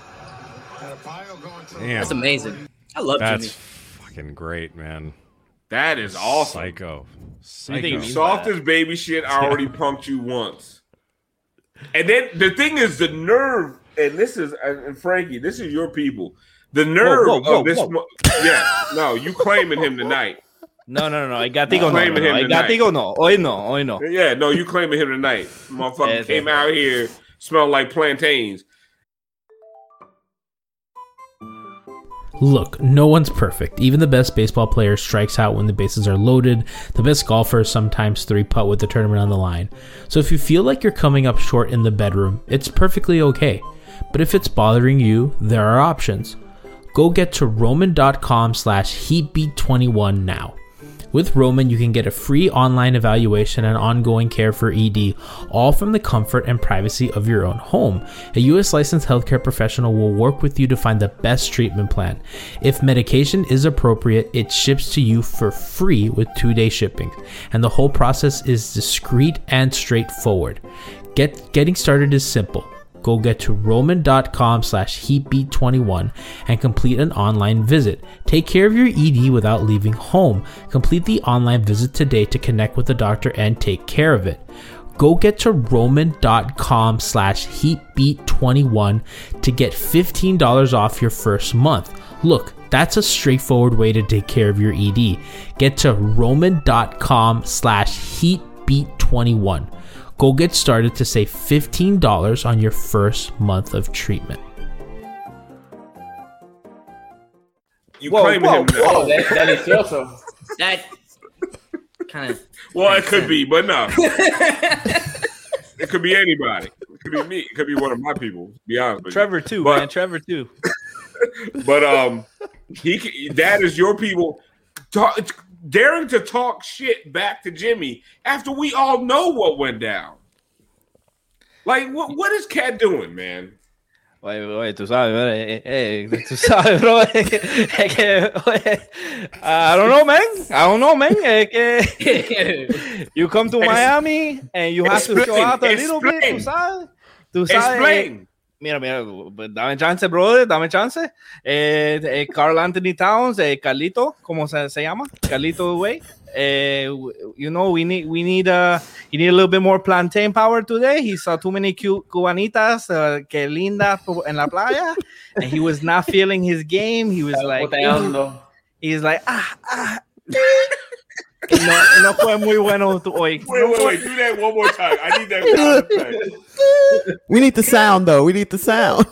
I: Damn.
K: That's amazing. I love
I: That's
K: Jimmy.
I: fucking great, man.
F: That is awesome.
I: Psycho.
F: Psycho. Soft as baby shit, I already punked you once. And then the thing is, the nerve, and this is, and Frankie, this is your people. The nerve
G: whoa, whoa,
F: of this,
G: whoa.
F: mo- yeah, no, you claiming him tonight.
G: No, no, no, no. I gatigo no.
F: Claiming
G: no, no.
F: him
G: I
F: tonight.
G: gatigo no. Hoy no. Hoy no.
F: Yeah, no, you claiming him tonight. Motherfucker
G: Yes,
F: came
G: yes.
F: out here, smelled like plantains.
O: Look, no one's perfect. Even the best baseball player strikes out when the bases are loaded. The best golfers sometimes three-putt with the tournament on the line. So if you feel like you're coming up short in the bedroom, it's perfectly okay. But if it's bothering you, there are options. Go get to roman.com slash heatbeat21 now. With Roman, you can get a free online evaluation and ongoing care for E D, all from the comfort and privacy of your own home. A U S licensed healthcare professional will work with you to find the best treatment plan. If medication is appropriate, it ships to you for free with two-day shipping, and the whole process is discreet and straightforward. Get Getting started is simple. Go get to roman.com slash heatbeat21 and complete an online visit. Take care of your E D without leaving home. Complete the online visit today to connect with the doctor and take care of it. Go get to roman.com slash heatbeat21 to get fifteen dollars off your first month. Look, that's a straightforward way to take care of your E D. Get to roman.com slash heatbeat21. Go get started to save fifteen dollars on your first month of treatment.
F: You
H: Whoa,
F: claiming
H: whoa,
F: him
H: whoa,
F: now.
H: that, delicioso.
K: That kind of.
F: Well, it could be, but no. It could be anybody. It could be me. It could be one of my people. To be honest with
G: Trevor
F: you.
G: too,
F: But-
G: man. Trevor too.
F: But um, he c- that is your people talk, daring to talk shit back to Jimmy after we all know what went down. Like, what what is Cat doing, man?
G: Oye, oye, tú sabes, eh, eh, tú sabes, bro. Es que, oye, I don't know, man. I don't know, man. Es que you come to
F: Ex-
G: Miami and you have to
F: explain,
G: show out a little bit,
F: explain.
G: tú sabes. Tú sabes.
F: Explain.
G: Mira, mira, pues, dame chance, brother, dame chance. Eh, eh, Carl Anthony Towns, eh, Carlito, ¿cómo se, se llama? Carlito Way. Eh, you know, we need, we need, uh, you need a little bit more plantain power today. He saw too many cute cubanitas, uh, que linda en la playa, and he was not feeling his game. He was like,
H: Boteando.
G: he's like, ah, ah. No, no fue muy bueno tu- hoy.
F: Wait, wait, wait. Do that one more time. I need that sound effect.
J: We need the sound though. We need the sound.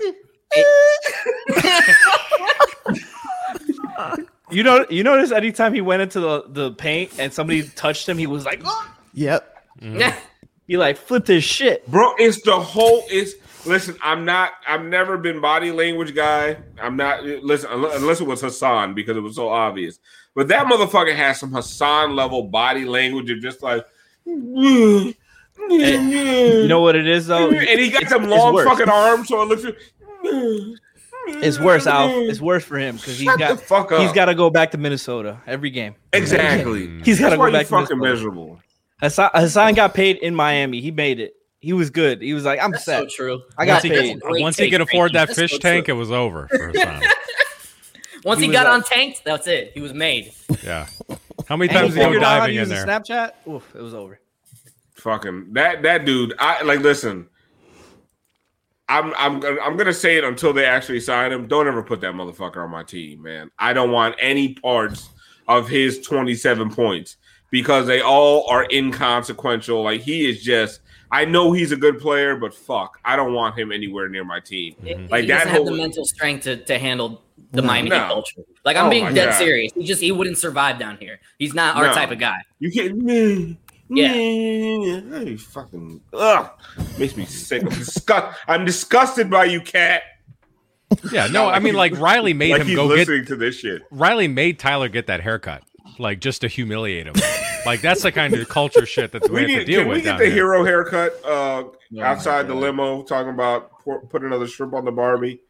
G: You know, you notice anytime he went into the, the paint and somebody touched him, he was like, oh.
J: Yep.
G: He like flipped his shit.
F: Bro, it's the whole it's listen, I'm not I've never been body language guy. I'm not listen unless it was Hassan because it was so obvious. But that motherfucker has some Hassan level body language of just like
G: You know what it is though?
F: and he got
G: It's-
F: them
G: it's
F: long
G: worse.
F: fucking arms, so it looks
G: It's worse, Al. It's worse for him because he's
F: Shut
G: got
F: the fuck up.
G: he's got to go back to Minnesota every game.
F: Exactly.
G: He's got to
F: That's why
G: go
F: you
G: back to
F: fucking
G: Minnesota.
F: miserable.
G: Hassan, Hassan got paid in Miami. He made it. He was good. He was like, I'm
K: That's
G: set.
K: so true.
G: I got
I: Once he,
G: paid.
K: Great
I: once he
K: take,
I: could afford
K: Frankie.
I: that
K: That's
I: fish
K: so
I: tank,
K: true.
I: it was over for Hassan.
K: Once
G: He
K: he,
G: was
K: got
G: like-
K: on tanked, that's it. He was made.
I: Yeah. How many
G: And he
I: times did he go
G: figured out how to
I: diving in
G: use
I: there?
G: a Snapchat. Oof, it was over.
F: Fucking that that dude. I like listen. I'm I'm gonna- I'm gonna say it until they actually sign him. Don't ever put that motherfucker on my team, man. I don't want any parts of his twenty-seven points because they all are inconsequential. Like he is just. I know he's a good player, but fuck, I don't want him anywhere near my team. Like
K: he
F: that
K: doesn't
F: whole.
K: have the mental strength to, to handle the
F: No.
K: Miami
F: No.
K: Heat culture. Like I'm
F: Oh
K: being
F: my
K: dead
F: God.
K: serious. He just he wouldn't survive down here. He's not our
F: No.
K: type of guy.
F: You can't.
K: Yeah.
F: Hey, fucking. Ugh. Makes me sick. I'm, disgust, I'm disgusted by you, Cat.
I: Yeah, no, I mean, like Riley made
F: like
I: him
F: he's
I: go
F: listening
I: get.
F: to this shit.
I: Riley made Tyler get that haircut, like just to humiliate him. Like that's the kind of culture shit that we,
F: we
I: have
F: need,
I: to deal
F: can
I: with.
F: we get
I: down
F: the
I: here.
F: hero haircut uh,
G: Oh
F: outside the limo talking about pour, put another shrimp on the Barbie?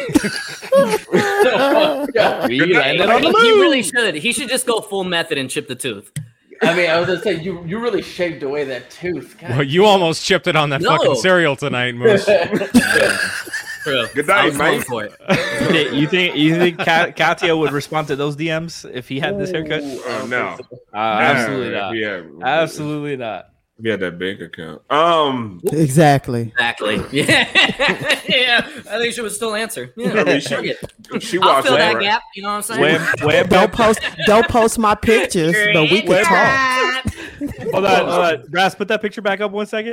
K: He really should. He should just go full method and chip the tooth.
H: I mean, I was gonna say you you really shaved away that tooth. God.
I: Well, you almost chipped it on that
H: No.
I: fucking cereal tonight, Moose.
F: Good night, mate.
G: You think you think Ka- Katya would respond to those D Ms if he had this haircut?
F: Uh, no,
G: Uh, absolutely
F: Nah,
G: not.
F: Yeah,
G: Absolutely not.
F: we had that bank account. Um,
J: Exactly.
K: Exactly. Yeah. Yeah. I think she would still answer. Yeah.
F: I mean, she-
K: Fuck it.
F: she
K: I'll
F: watched
K: fill that
F: that.
K: gap. You know what I'm saying?
G: Wham, wham,
J: Don't post don't post my pictures, but we can talk.
G: Hold on, hold on. Brass, put that picture back up one second.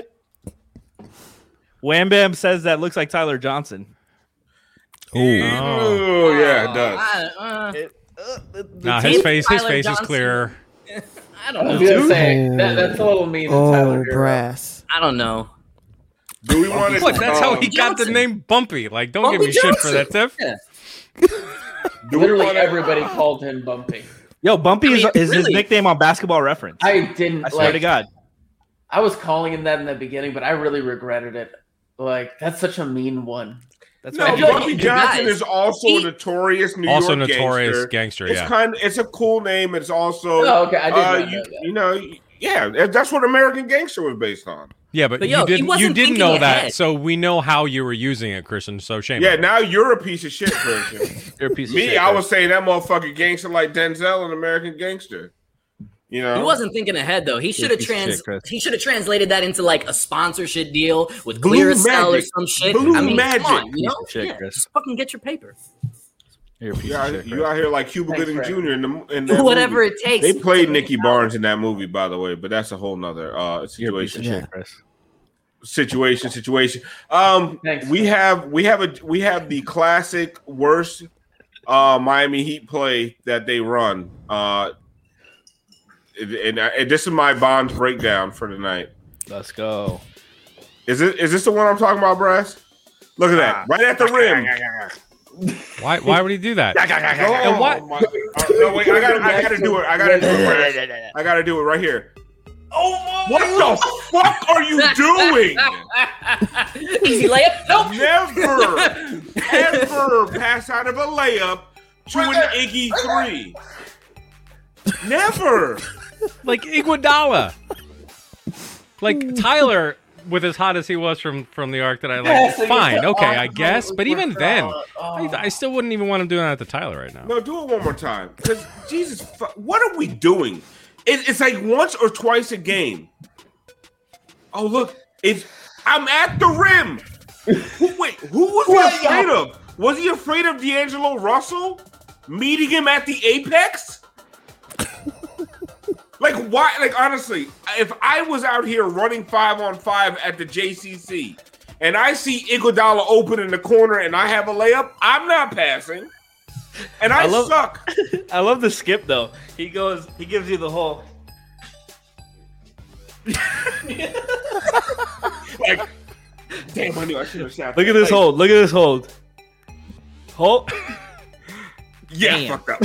G: Wham Bam says that looks like Tyler Johnson.
F: Oh, yeah, it does.
K: I, uh,
I: Nah,
K: team
I: his face, his
K: Tyler
I: face is
K: Johnson.
I: clearer.
K: I don't
H: I
K: know.
H: was gonna say that, that's a little mean. to Tyler
J: Oh,
H: Hero.
J: brass.
K: I don't know.
F: Do we want to?
I: Look, that's how he
F: um,
I: got the
K: Johnson.
I: name Bumpy. Like, don't
K: Bumpy
I: give me shit for that,
K: Johnson.
I: Tiff.
K: Yeah.
F: Do we
H: Literally
F: wanna-
H: everybody called him Bumpy.
G: Yo, Bumpy
K: I mean,
G: is, is his
K: really?
G: nickname on Basketball Reference. I,
H: I didn't
G: swear
H: like.
G: to God.
H: I was calling him that in the beginning, but I really regretted it. Like that's such a mean one.
G: That's
F: No,
G: why I
K: feel like
F: Bumpy
K: you
F: Johnson
K: guys-
F: is also
K: he-
F: a notorious New
I: Also
F: York
I: notorious
F: gangster.
I: gangster,
F: It's
I: yeah.
F: kind of it's a cool name. It's also
H: Oh, okay, I did
F: uh,
H: not
F: you,
H: know that.
F: you know yeah that's what American Gangster was based on.
I: Yeah, but,
K: But yo,
I: you
K: he
I: didn't. You
K: wasn't
I: didn't
K: thinking
I: know
K: ahead.
I: that, so we know how you were using it, Christian. So shame.
F: Yeah,
I: on you.
F: now you're a piece of shit, Christian.
G: You're a piece of
F: Me,
G: shit.
F: I
G: Chris.
F: was saying that motherfucking gangster like Denzel in American Gangster. You know,
K: He wasn't thinking ahead though. He should have
G: piece of
K: trans.
G: shit, Chris.
K: He should have translated that into like a sponsorship deal with
F: Blue
K: Clearasil or
F: Magic.
K: some shit.
F: Blue
K: I mean,
F: Magic.
K: come on, you
G: Piece
K: know,
G: of shit,
K: yeah,
G: Chris.
K: just fucking get your paper.
G: You're a piece
F: You
G: of
F: out,
G: shit,
F: you
G: Chris.
F: out here like Cuba
H: Thanks,
F: Gooding
H: Fred.
F: Junior in the in that
K: Whatever
F: movie.
K: it takes.
F: They played Nicky Barnes in that movie, by the way, but that's a whole nother uh,
G: You're a piece
F: situation.
G: of
J: Yeah.
G: shit, Chris.
F: Situation, situation. Um,
H: Thanks.
F: we have we have a we have the classic worst uh, Miami Heat play that they run. Uh, and, and, and this is my Bonds breakdown for tonight.
G: Let's go.
F: Is it is this the one I'm talking about, Brass? Look at that, right at the rim.
I: Why? Why would he do that?
F: Oh,
I: And what?
F: my- uh, no, wait, I gotta, I gotta do it. I gotta do it. Right. I gotta do it right here.
H: Oh
F: What the fuck are you doing?
K: Easy layup. Nope.
F: Never, ever pass out of a layup to an Iggy three. Never.
I: Like Iguodala. Like Tyler, with as hot as he was from from the arc that I like,
H: Yes, and
I: fine,
H: he's
I: okay, I
H: awesome
I: guess.
H: with
I: But even then,
H: Iguodala.
I: I, I still wouldn't even want him doing that to Tyler right now.
F: No, do it one more time. Because Jesus, fu- what are we doing? It, it's like once or twice a game. Oh look, it's I'm at the rim. Who, wait, who was he afraid of? Was he afraid of D'Angelo Russell meeting him at the apex? Like why? Like honestly, if I was out here running five on five at the J C C and I see Iguodala open in the corner and I have a layup, I'm not passing. And I,
G: I love-
F: suck.
G: I love the skip though. He goes, he gives you the whole.
F: Like, damn, I knew I should have shot.
G: Look
F: that.
G: at this
F: Like,
G: hold. Look at this hold. Hold.
F: Yeah,
K: Damn.
F: fucked up.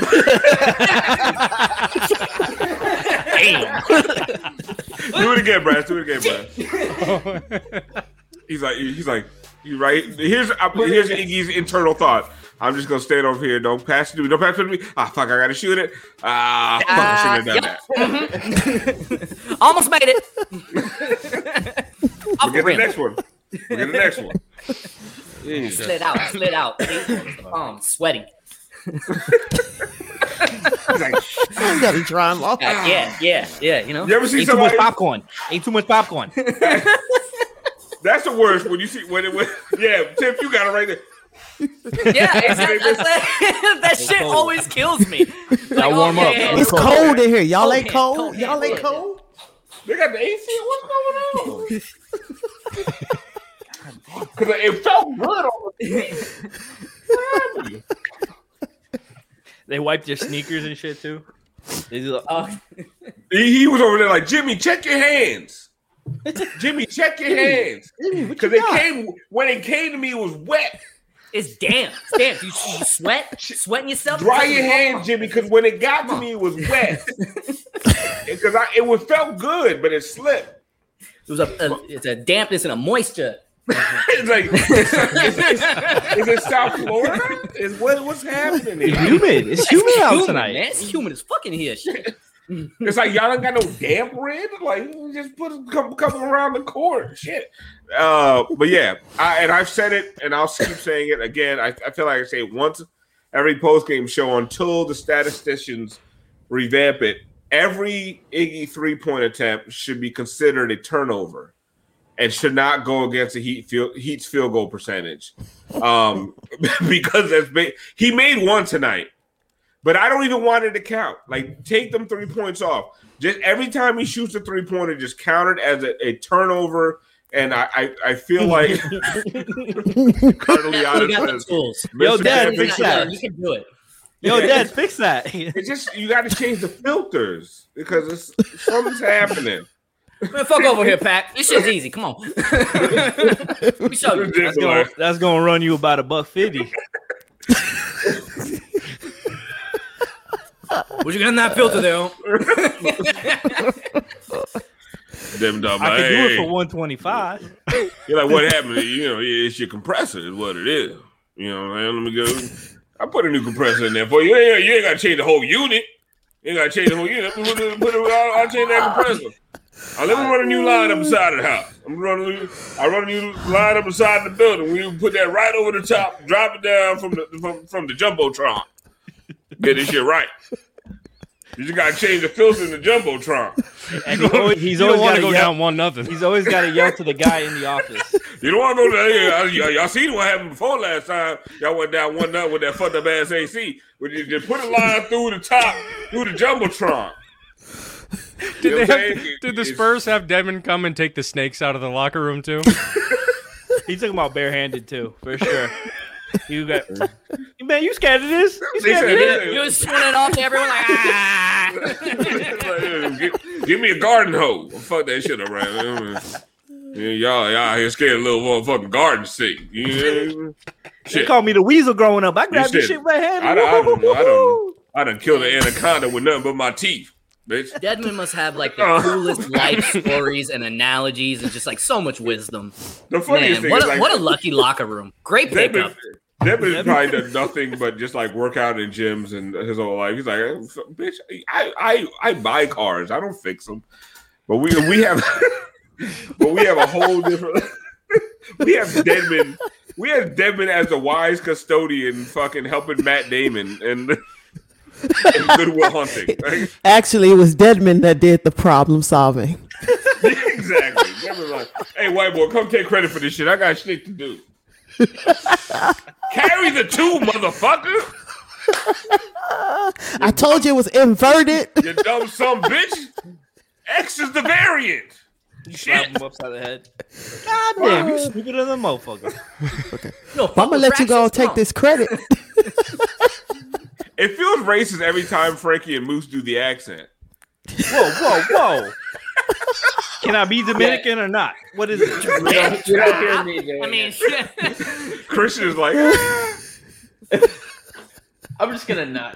K: Damn.
F: Do it again, Brad. Do it again, Brad. He's like, he's like, you right. Here's uh, here's Iggy's internal thought. I'm just gonna stand over here. Don't pass it to me. Don't pass it to me. Ah, fuck! I gotta shoot it. Ah, fuck! I should have done that.
K: Almost made it. Off
F: We'll
K: the
F: get the
K: rim.
F: next one. We'll get the next one. Jeez.
K: Slid out. Slid out. Um, sweaty.
F: He's like,
J: You gotta dry him off.
K: Uh, yeah, yeah, yeah. You know.
F: you ever see
G: Ate too much
F: somebody?
G: popcorn. Ate too much popcorn.
F: That's the worst when you see when it. When, yeah, Tim, you got it right there.
K: Yeah, exactly. That's that, that shit always kills me. Like,
G: Y'all warm
K: oh,
G: up.
K: yeah,
J: It's cold in here. Y'all
K: Cold
J: ain't
K: hand,
J: cold.
K: cold hand,
J: Y'all ain't
K: cold
J: cold.
F: They got the A C. What's going on? Because it felt good on the
G: They wiped your sneakers and shit too. They do
K: Oh,
F: he, he was over there like, Jimmy, check your hands. Jimmy, check your hands. Because it came when it came to me, it was wet.
K: it's damp. It's damp. You, you sweat, sweating yourself.
F: Dry your hands, Jimmy, because when it got to me, it was wet. because I it was felt good, but it slipped.
K: It was a, a it's a dampness and a moisture.
F: It's like is, is, is it South Florida? Is what what's happening?
G: It's humid. It's humid out
K: humid,
G: tonight.
K: Man. It's humid as fucking here. Shit.
F: It's like y'all don't got no damp red. Like just put a couple, couple around the court. Shit. Uh, but yeah, I, and I've said it, and I'll keep saying it again. I, I feel like I say it once every post game show until the statisticians revamp it. Every Iggy three point attempt should be considered a turnover, and should not go against the Heat field, Heat's field goal percentage, um, because that's ba- he made one tonight. But I don't even want it to count. Like, take them three points off. Just every time he shoots a three pointer, just count it as a, a turnover. And I, I, I feel like Colonel Leon says,
G: Yo, Dad, fix that.
K: You can do it.
G: Yo, Dad, fix that.
F: It's just you got to change the filters because it's something's happening.
K: Man, fuck over here, Pat. This shit's easy. Come on. We show you.
G: That's gonna, that's gonna run you about a buck fifty.
K: What you got in that filter there?
F: Them dog,
G: I can
F: hey.
G: do it for one twenty-five.
F: You're like, what happened? You know, it's your compressor is what it is. You know, man, let me go. I put a new compressor in there for you. You ain't, you ain't got to change the whole unit. You ain't got to change the whole unit. Put it, put it, I'll, I'll change that compressor. I'll let me run a new line up beside the house. I'm running. I run a new line up beside the building. We put that right over the top, drop it down from the from, from the jumbotron. Get this shit right. You just gotta change the filter in the jumbotron.
G: And he always, he's
I: you
G: always
I: want
G: got
I: to go
G: yell,
I: down one nothing.
G: He's always got to yell to the guy in the office.
F: You don't want to go there. Y'all, y'all seen what happened before last time? Y'all went down one nothing with that fucked up ass A C. When you just put a line through the top, through the jumbotron.
I: Did,
F: You know
I: they
F: what I'm
I: have,
F: saying?
I: did the
F: It's-
I: Spurs have Devin come and take the snakes out of the locker room too?
G: He's talking about barehanded too, for sure. You got, man, you scared of this? You
F: They
G: scared
F: said-
G: of
F: they
G: this?
F: said-
K: You was swinging off to everyone like, ah.
F: give, give me a garden hose. Fuck that shit around. Yeah, y'all, y'all here scared of little motherfucking garden stick. You know?
G: They
F: Shit.
G: called me the weasel growing up. I grabbed this
F: said-
G: shit right hand.
F: I done, I done, I done, I done killed an anaconda with nothing but my teeth, bitch.
K: Deadman must have like the
F: Uh.
K: coolest life stories and analogies and just like so much wisdom.
F: The funniest
K: Man,
F: thing
K: what
F: is
K: a,
F: like,
K: what a lucky locker room. Great
F: Devin,
K: pickup.
F: Devin has probably done nothing but just like work out in gyms and his whole life. He's like, bitch, I, I, I buy cars. I don't fix them. But we we have but we have a whole different we have Deadman. We have Deadman as the wise custodian fucking helping Matt Damon and, and Goodwill Hunting. Right?
J: Actually, it was Deadman that did the problem solving.
F: Exactly. Deadman's like, hey, white boy, come take credit for this shit. I got shit to do. Carry the two, motherfucker.
J: I told you it was inverted.
F: You dumb son bitch. X is the variant.
G: Slap him upside the head. God damn, you stupider than a motherfucker.
J: Okay. No, I'm gonna let you go and take this credit.
F: It feels racist every time Frankie and Moose do the accent.
G: Whoa, whoa, whoa. Can I be Dominican or not? What is it?
H: You don't, you don't hear me doing
K: I mean,
H: it.
K: shit.
F: Christian is like,
H: I'm just gonna not.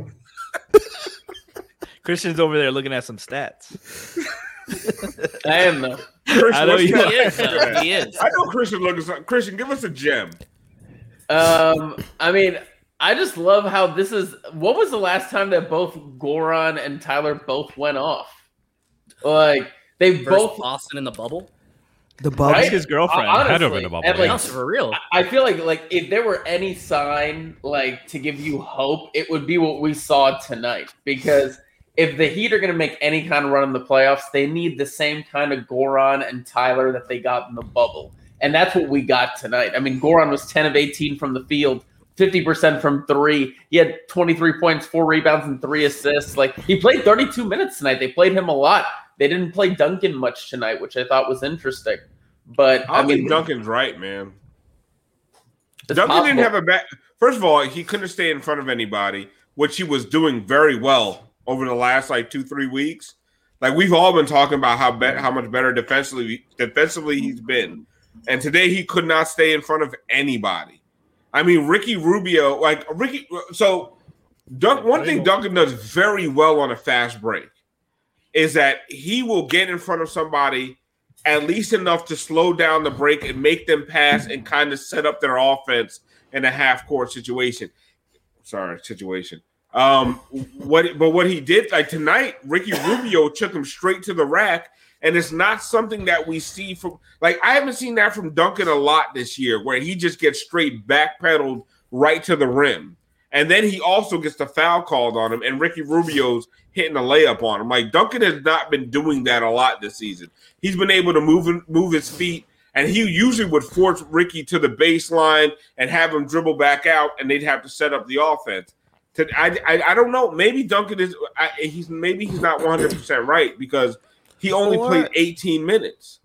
G: Christian's over there looking at some stats.
H: I am though.
F: Christian,
G: I know
F: what's
G: you
F: your-
K: He is, though. He is.
F: I know Christian looking something. Christian, give us a gem.
H: Um, I mean, I just love how this is. What was the last time that both Goran and Tyler both went off? Like they
K: Versus
H: both.
K: Boston in the bubble.
J: The bubble.
H: Right?
G: His girlfriend.
H: Honestly,
I: Had to have been a bubble,
H: and,
I: yeah.
H: like,
K: No, for real.
H: I feel like like if there were any sign like to give you hope, it would be what we saw tonight. Because if the Heat are going to make any kind of run in the playoffs, they need the same kind of Goran and Tyler that they got in the bubble, and that's what we got tonight. I mean, Goran was ten of eighteen from the field, fifty percent from three. He had twenty-three points, four rebounds, and three assists. Like he played thirty-two minutes tonight. They played him a lot. They didn't play Duncan much tonight, which I thought was interesting. But
F: I,
H: I mean,
F: think Duncan's right, man.
H: it's
F: Duncan
H: possible.
F: didn't have a bad. First of all, he couldn't stay in front of anybody, which he was doing very well over the last like two, three weeks. Like we've all been talking about how be- how much better defensively defensively he's been, and today he could not stay in front of anybody. I mean, Ricky Rubio, like Ricky. So, Dunk, one thing Duncan does very well on a fast break is that he will get in front of somebody at least enough to slow down the break and make them pass and kind of set up their offense in a half-court situation. Sorry, situation. Um, what? But what he did, like tonight, Ricky Rubio took him straight to the rack, and it's not something that we see from, like, I haven't seen that from Duncan a lot this year, where he just gets straight backpedaled right to the rim. And then he also gets the foul called on him, and Ricky Rubio's hitting a layup on him. Like, Duncan has not been doing that a lot this season. He's been able to move move his feet, and he usually would force Ricky to the baseline and have him dribble back out, and they'd have to set up the offense. To, I, I I don't know. Maybe Duncan is I, he's maybe he's not one hundred percent right because he only
J: or,
F: played eighteen minutes.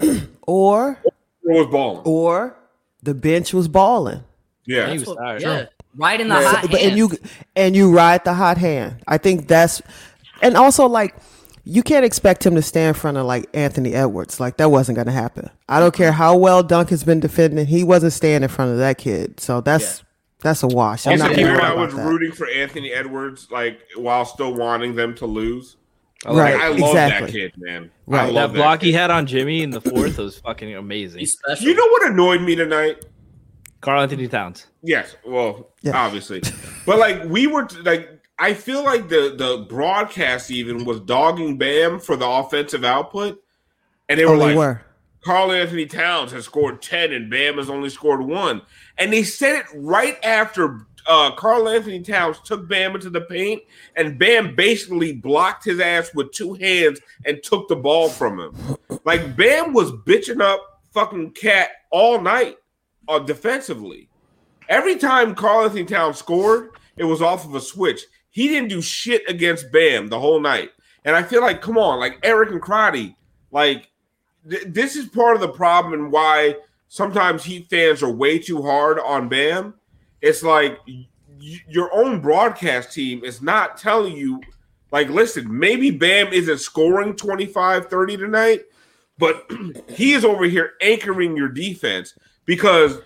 J: Or
F: was balling.
J: Or the bench was balling.
F: Yeah,
K: he was tired. Yeah. Right in the
J: yeah.
K: hot
J: so, but,
K: hand.
J: and you and you ride the hot hand. I think that's, and also like you can't expect him to stand in front of like Anthony Edwards. Like that wasn't going to happen. I don't care how well Duncan's been defending. He wasn't standing in front of that kid. So that's yeah. that's a wash. I'm not
F: year I was that. rooting for Anthony Edwards, like while still wanting them to lose.
J: Right,
F: like, I love
J: exactly.
F: that kid, man.
G: Right,
F: I love
G: that block
F: that
G: he had on Jimmy in the fourth was fucking amazing.
K: He's special.
F: You know what annoyed me tonight?
G: Karl Anthony Towns.
F: Yes, well,
J: yeah.
F: obviously, but like we were like, I feel like the the broadcast even was dogging Bam for the offensive output, and they were
J: oh,
F: like,
J: they were.
F: Karl Anthony Towns has scored ten, and Bam has only scored one, and they said it right after uh, Karl Anthony Towns took Bam into the paint, and Bam basically blocked his ass with two hands and took the ball from him. Like Bam was bitching up fucking Cat all night. Uh, defensively, every time Karl Anthony Towns scored, it was off of a switch. He didn't do shit against Bam the whole night, and I feel like, come on, like Eric and Crotty, like th- this is part of the problem and why sometimes Heat fans are way too hard on Bam. It's like y- your own broadcast team is not telling you, like, listen, maybe Bam isn't scoring twenty-five, thirty tonight, but he is over here anchoring your defense. Because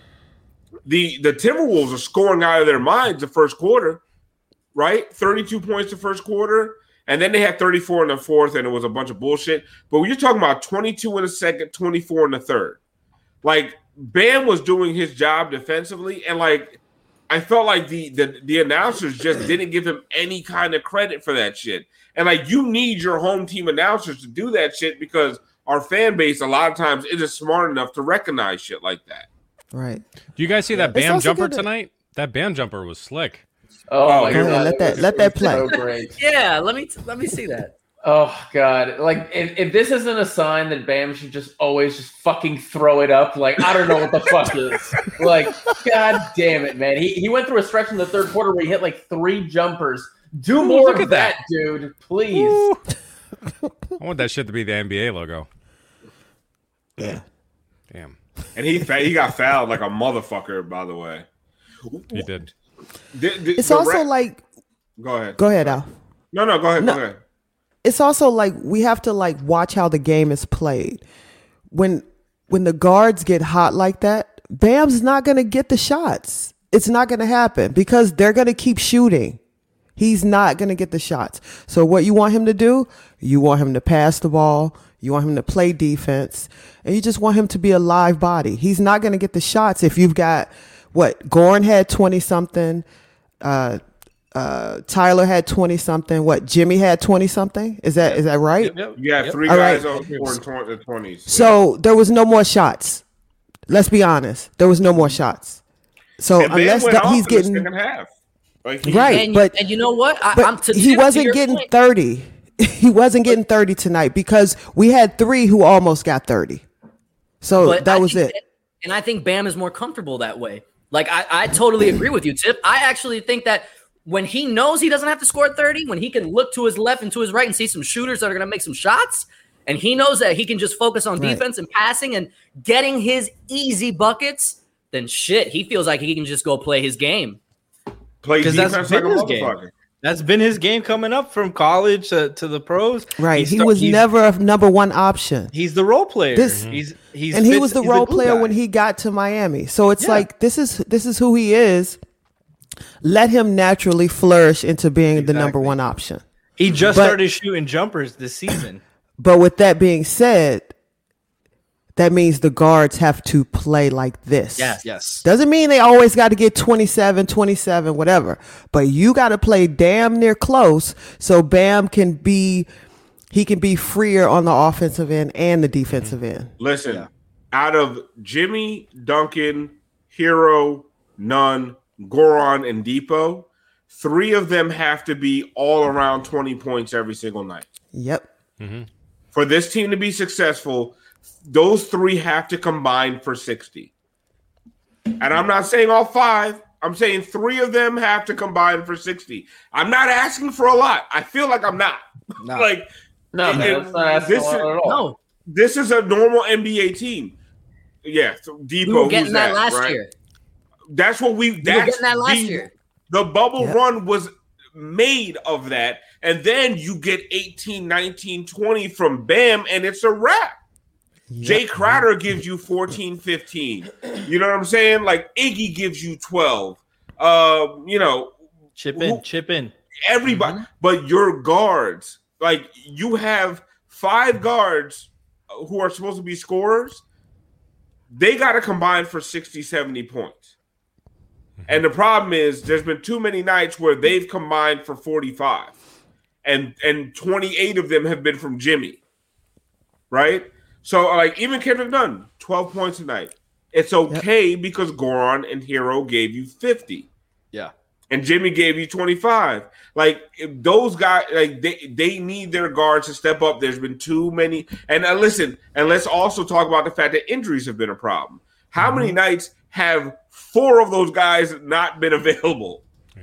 F: the the Timberwolves are scoring out of their minds the first quarter, right? thirty-two points the first quarter, and then they had thirty-four in the fourth, and it was a bunch of bullshit. But when you're talking about twenty-two in the second, twenty-four in the third, like Bam was doing his job defensively, and like I felt like the the, the announcers just didn't give him any kind of credit for that shit. And like you need your home team announcers to do that shit because our fan base a lot of times isn't smart enough to recognize shit like that.
J: Right.
I: Do you guys see that Bam jumper tonight? That Bam jumper was slick.
H: Oh, my God.
J: Let that let that play.
H: So great.
K: Yeah, let me let me see that.
H: Oh God! Like if, if this isn't a sign that Bam should just always just fucking throw it up, like I don't know what the fuck is. Like, God damn it, man! He he went through a stretch in the third quarter where he hit like three jumpers. Do
I: Ooh,
H: more
I: look
H: of
I: at
H: that,
I: that.
H: dude, please.
I: Ooh. I want that shit to be the N B A logo.
J: Yeah.
I: Damn.
F: And he he got fouled like a motherfucker, by the way.
I: He did.
F: The, the,
J: It's
F: the
J: also
F: ra-
J: like.
F: Go ahead.
J: Go ahead, Al.
F: No, no, go ahead.
J: No.
F: Go ahead.
J: It's also like we have to like watch how the game is played. When when the guards get hot like that, Bam's not gonna get the shots. It's not gonna happen because they're gonna keep shooting. He's not gonna get the shots. So what you want him to do? You want him to pass the ball. You want him to play defense, and you just want him to be a live body. He's not gonna get the shots if you've got what Goran had twenty something. Uh, Uh, Tyler had twenty something. What Jimmy had twenty something? Is that is that right?
F: You had three
J: All
F: guys
J: right.
F: on the twenties.
J: So there was no more shots. Let's be honest. There was no more shots. So
F: And Bam
J: unless
F: went
J: that,
F: off
J: he's
F: in the
J: getting
F: second half. Like he-
J: right,
K: and,
J: but
K: and you know what? I,
J: but
K: I'm to,
J: he
K: to
J: wasn't
K: your
J: getting
K: point,
J: thirty. He wasn't getting thirty tonight because we had three who almost got thirty. So
K: but
J: that
K: I
J: was
K: think
J: it.
K: that- and I think Bam is more comfortable that way. Like I, I totally agree with you, Tip. I actually think that when he knows he doesn't have to score thirty, when he can look to his left and to his right and see some shooters that are going to make some shots, and he knows that he can just focus on
J: Right.
K: defense and passing and getting his easy buckets, then shit, he feels like he can just go play his game.
F: Play
G: Because
F: defense
G: that's
F: like
G: been
F: a
G: his game.
F: motherfucker.
G: That's been his game coming up from college to, to the pros.
J: Right. He,
G: sta-
J: was
G: he's-
J: never a number one option.
G: He's the role player.
J: This-
G: he's he's
J: and he
G: fits-
J: was the
G: he's a
J: role
G: glue
J: player
G: guy.
J: when he got to Miami. So it's
G: Yeah.
J: like this is this is who he is. Let him naturally flourish into being the number one option.
G: He just
J: But-
G: started shooting jumpers this season.
J: But with that being said, that means the guards have to play like this.
G: Yes. Yes.
J: Doesn't mean they always got to get twenty-seven, twenty-seven, whatever. But you got to play damn near close so Bam can be, he can be freer on the offensive end and the defensive end.
F: Listen, yeah. out of Jimmy, Duncan, Hero, Nunn, Goran, and Depot, three of them have to be all around twenty points every single night.
J: Yep.
I: Mm-hmm.
F: For this team to be successful, those three have to combine for sixty. And I'm not saying all five. I'm saying three of them have to combine for sixty. I'm not asking for a lot. I feel like I'm not.
G: No.
F: like,
H: no, man, that's not asking
F: this
H: a lot
F: is,
H: at all.
K: No.
F: This is a normal N B A team. Yeah, so Depot.
K: We were getting
F: who's
K: that last
F: right?
K: year.
F: That's what we.
K: We
F: That's
K: were getting that last
F: the,
K: year.
F: The bubble
J: Yep.
F: run was made of that. And then you get eighteen, nineteen, twenty from Bam, and it's a wrap.
J: Yep.
F: Jay Crowder gives you fourteen, fifteen. You know what I'm saying? Like Iggy gives you twelve. Uh, you know,
G: Chip in,
F: who,
G: chip in.
F: Everybody, mm-hmm. But your guards, like you have five guards who are supposed to be scorers. They got to combine for sixty, seventy points. Mm-hmm. And the problem is there's been too many nights where they've combined for forty-five. And and twenty-eight of them have been from Jimmy, right? So, like, even Kendrick Nunn, twelve points tonight. It's okay yep. because Goran and Hero gave you fifty.
G: Yeah.
F: And Jimmy gave you twenty-five. Like, if those guys, like, they, they need their guards to step up. There's been too many. And uh, listen, and let's also talk about the fact that injuries have been a problem. How mm-hmm. many nights have four of those guys not been available?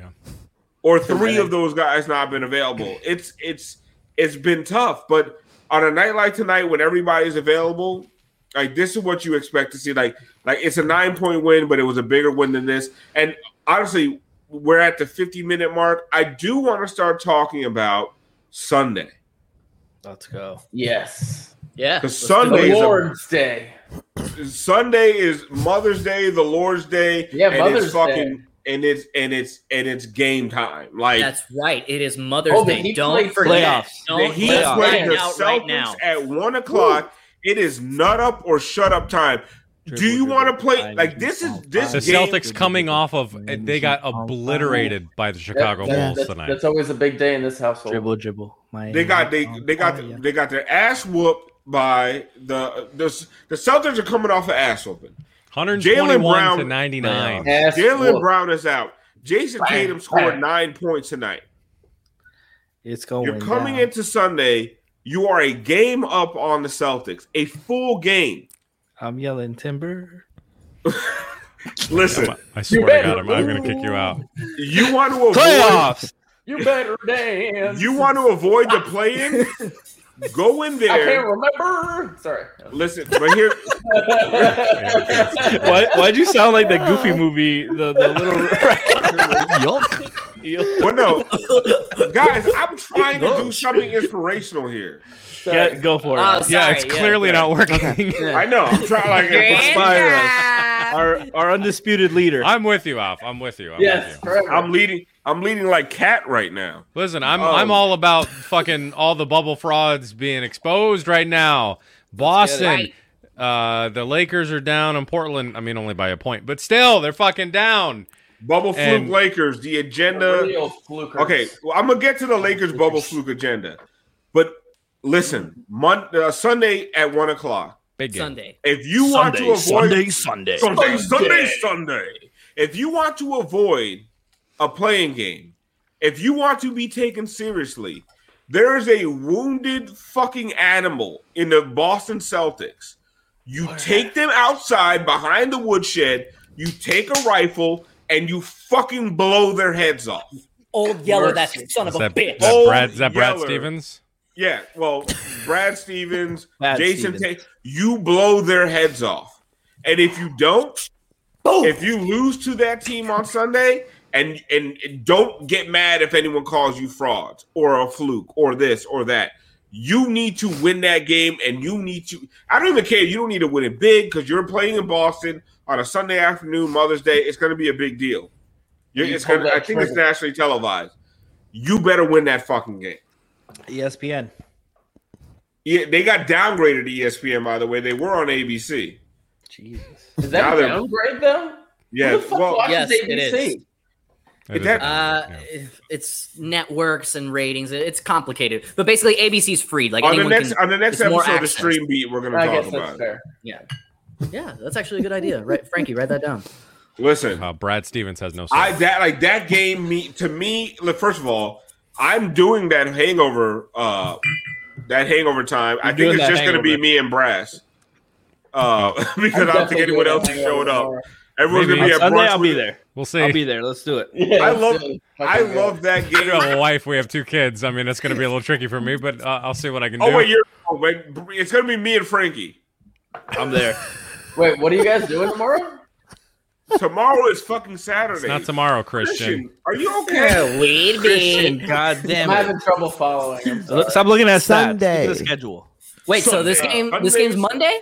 F: Or three of those guys not been available. It's it's it's been tough. But on a night like tonight, when everybody's available, like this is what you expect to see. Like like it's a nine point win, but it was a bigger win than this. And honestly, we're at the fifty minute mark. I do want to start talking about Sunday.
G: Let's go.
H: Yes.
K: Yeah.
F: Because Sunday is
H: Lord's Day.
F: Sunday is Mother's Day, the Lord's Day.
H: Yeah,
F: and
H: Mother's
F: it's fucking,
H: Day.
F: And it's and it's and it's game time. Like
K: that's right. It is Mother's
H: oh,
K: Day. Don't forget.
G: Playoffs.
K: Don't
F: the Heat play the Celtics
K: right now.
F: at one o'clock. Woo. It is nut up or shut up time. Dribble, Do you want to play like this? Is this
I: the
F: game,
I: Celtics coming off of? They got obliterated by the Chicago
H: that, that,
I: Bulls
H: that's,
I: tonight.
H: That's always a big day in this household.
G: Dribble, dribble.
F: My they got they they got the, they got their ass whooped by the the the Celtics are coming off an ass whooping.
I: one twenty-one to ninety-nine.
F: Jaylen Brown is out. Jason bang, Tatum scored bang. nine points tonight.
G: It's going.
F: You're coming
G: down.
F: into Sunday. You are a game up on the Celtics, a full game.
G: I'm yelling timber.
F: Listen,
I: I swear to God, I'm, I'm going to kick you out.
F: You want to avoid
G: playoffs.
H: You better dance.
F: You want to avoid the play-in? Go in there.
H: I can't remember. Sorry.
F: Listen, but here.
G: why, why'd you sound like the Goofy movie? The, the little.
F: Well, no. Guys, I'm trying to do something inspirational here.
G: Yeah, go for it.
K: Oh, sorry,
I: yeah, it's
K: yeah,
I: clearly
K: yeah.
I: not working.
K: Okay.
F: I know. I'm trying like
G: inspire us. Our, our undisputed leader.
I: I'm with you, Alf. I'm with you. I'm
H: yes,
I: with you.
F: I'm leading. I'm leading like Cat right now.
I: Listen, I'm
F: um,
I: I'm all about fucking all the bubble frauds being exposed right now. Boston, uh, the Lakers are down in Portland. I mean, only by a point, but still, they're fucking down.
F: Bubble fluke
I: And-
F: Lakers. The agenda.
H: Real flukers.
F: Okay, well, I'm gonna get to the Lakers bubble fluke agenda, but listen, Mon- uh, Sunday at one o'clock.
I: Big game.
K: Sunday.
F: If you
G: Sunday,
F: want to avoid
G: Sunday, Sunday,
F: Sunday, Sunday, Sunday. If you want to avoid a playing game, if you want to be taken seriously, there is a wounded fucking animal in the Boston Celtics. You take them outside behind the woodshed, you take a rifle, and you fucking blow their heads off.
K: Old Yeller, that son of
I: Is
K: a
I: that,
K: bitch.
I: that
F: Old
I: Brad, is that Brad
F: Yeller.
I: Stevens?
F: Yeah, well, Brad Stevens,
G: Brad
F: Jason
G: Stevens.
F: Tate, you blow their heads off. And if you don't,
K: Boom.
F: if you lose to that team on Sunday, and, and and don't get mad if anyone calls you frauds or a fluke or this or that. You need to win that game, and you need to – I don't even care. You don't need to win it big because you're playing in Boston on a Sunday afternoon, Mother's Day. It's going to be a big deal. You're,
H: You
F: it's gonna,
H: pulled that
F: I think it's
H: trigger.
F: nationally televised. You better win that fucking game.
G: E S P N.
F: Yeah, they got downgraded to E S P N, by the way. They were on A B C.
G: Jesus.
H: Is that a downgrade, though?
F: Yeah,
H: Who the fuck
F: well,
H: watches
K: yes,
H: A B C?
K: it is.
F: It that,
K: uh, yeah. It's networks and ratings. It's complicated, but basically A B C's free. Like
F: on the
K: anyone
F: next
K: can,
F: on the next
K: it's more
F: episode of
K: access.
F: Stream Beat, we're going to
H: I
F: talk
H: guess
F: about
H: that's
F: it.
H: fair.
K: Yeah, yeah, that's actually a good idea. Right, Frankie, write that down.
F: Listen,
I: uh, Brad Stevens has no.
F: I that like that game. Me to me. Look, first of all, I'm doing that hangover. Uh, that hangover time.
G: You're
F: I think
G: doing
F: it's
G: that
F: just going to be
G: hangover.
F: me and Brass. Uh, because I don't think
H: definitely
F: anyone
H: doing
F: else
H: that
F: is showing up.
H: hangover.
F: Everyone's
I: Maybe.
F: going to be at
G: Sunday,
F: brunch.
G: I'll
F: with-
G: be there.
I: We'll see.
G: I'll be there. Let's do it.
H: Yeah,
F: I
H: let's
F: love.
H: do it.
F: I
H: Fucking
F: love that
I: We
F: game.
I: have a wife. We have two kids. I mean, it's going to be a little tricky for me, but uh, I'll see what I can do.
F: Oh wait, you're. Oh, wait, it's going to be me and Frankie.
G: I'm there.
H: Wait, what are you guys doing tomorrow?
F: Tomorrow is fucking Saturday.
I: It's not tomorrow, Christian.
F: Christian, are you okay?
K: Weed
G: Christian, God damn
H: I'm
G: it.
H: having trouble following. I'm sorry.
G: Stop looking at stats.
J: Sunday.
G: Look at the schedule.
K: Wait, so this
F: Sunday.
K: game, this
F: Sunday.
K: game's Monday?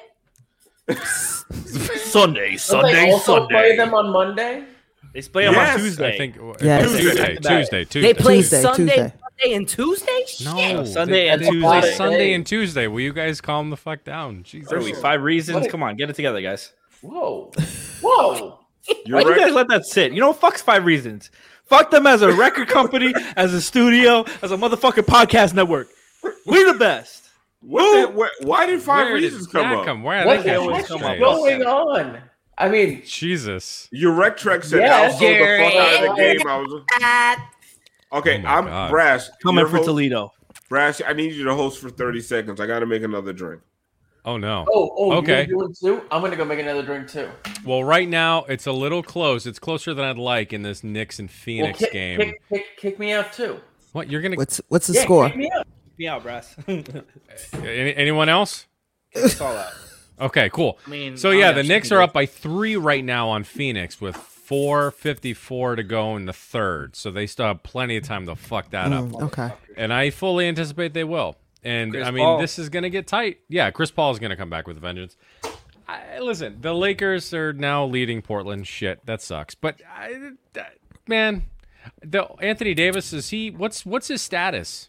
G: Sunday,
H: Don't
G: Sunday,
H: they also
G: Sunday.
H: play them on Monday?
G: They play them
F: Yes,
G: on Tuesday.
I: I think
J: Yes.
I: Tuesday,
G: Tuesday.
I: Tuesday, Tuesday.
K: They play
J: Tuesday,
K: Sunday,
J: Tuesday.
K: Monday, and Tuesday.
I: No,
K: Shit.
G: Sunday and
H: That's a
G: Tuesday.
H: lot
I: Play
H: of
I: Sunday
H: days.
I: and Tuesday. Will you guys calm the fuck down? Jesus.
G: What are we, five reasons?
H: What?
G: Come on, get it together, guys.
H: Whoa, whoa!
F: You're
G: Why'd you
F: right.
G: guys let that sit? You know, fuck's five reasons. Fuck them as a record company, as a studio, as a motherfucking podcast network. We the best.
F: What did, what, why did five
I: Where did
F: reasons come
I: that
F: up?
I: come? Where
H: What
I: they
H: the
I: get
H: heck
G: come
H: is
G: up?
H: going on? I mean,
I: Jesus.
F: Your rec trek said
H: Yeah,
F: I'll throw the fuck out of the
H: Jerry.
F: game. I was okay.
I: Oh my
F: I'm
I: God.
F: Brass.
G: Coming
F: your
G: for
F: host-
G: Toledo.
F: Brass, I need you to host for thirty seconds. I got to make another drink.
I: Oh no.
H: oh, oh,
I: Okay.
H: you're doing too? I'm gonna go make another drink too.
I: Well, right now it's a little close. It's closer than I'd like in this Knicks and
H: Well,
I: Phoenix
H: kick,
I: game.
H: kick, kick, kick me out too.
I: What you're gonna?
J: What's what's the
H: Yeah,
J: score?
H: kick me out.
G: Me out, Brass.
I: Any, anyone else?
G: It's all out.
I: Okay, cool.
K: I mean,
I: so
K: oh,
I: yeah,
K: yeah,
I: the
K: she
I: Knicks
K: can
I: are
K: do
I: up by three right now on Phoenix with four fifty-four to go in the third. So they still have plenty of time to fuck that up.
J: Mm, okay.
I: And I fully anticipate they will. And
G: Chris
I: I mean,
G: Paul.
I: this is going to get tight. Yeah, Chris Paul is going to come back with a vengeance. I, listen, the Lakers are now leading Portland. Shit, that sucks. But I, that- man, the Anthony Davis is he? What's what's his status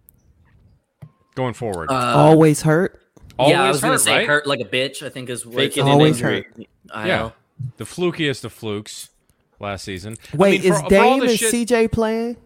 I: going forward?
K: Uh,
J: Always hurt.
I: Always
K: yeah, I was gonna
I: hurt,
K: say
I: right?
K: hurt like a bitch. I think is what
G: Faking
K: it's-
G: an
J: Always
G: injury.
K: I
I: yeah,
K: know.
I: the flukiest of flukes last season.
J: Wait,
I: I mean,
J: is
I: for, for all
J: Dame
I: the
J: and
I: shit-
J: C J playing?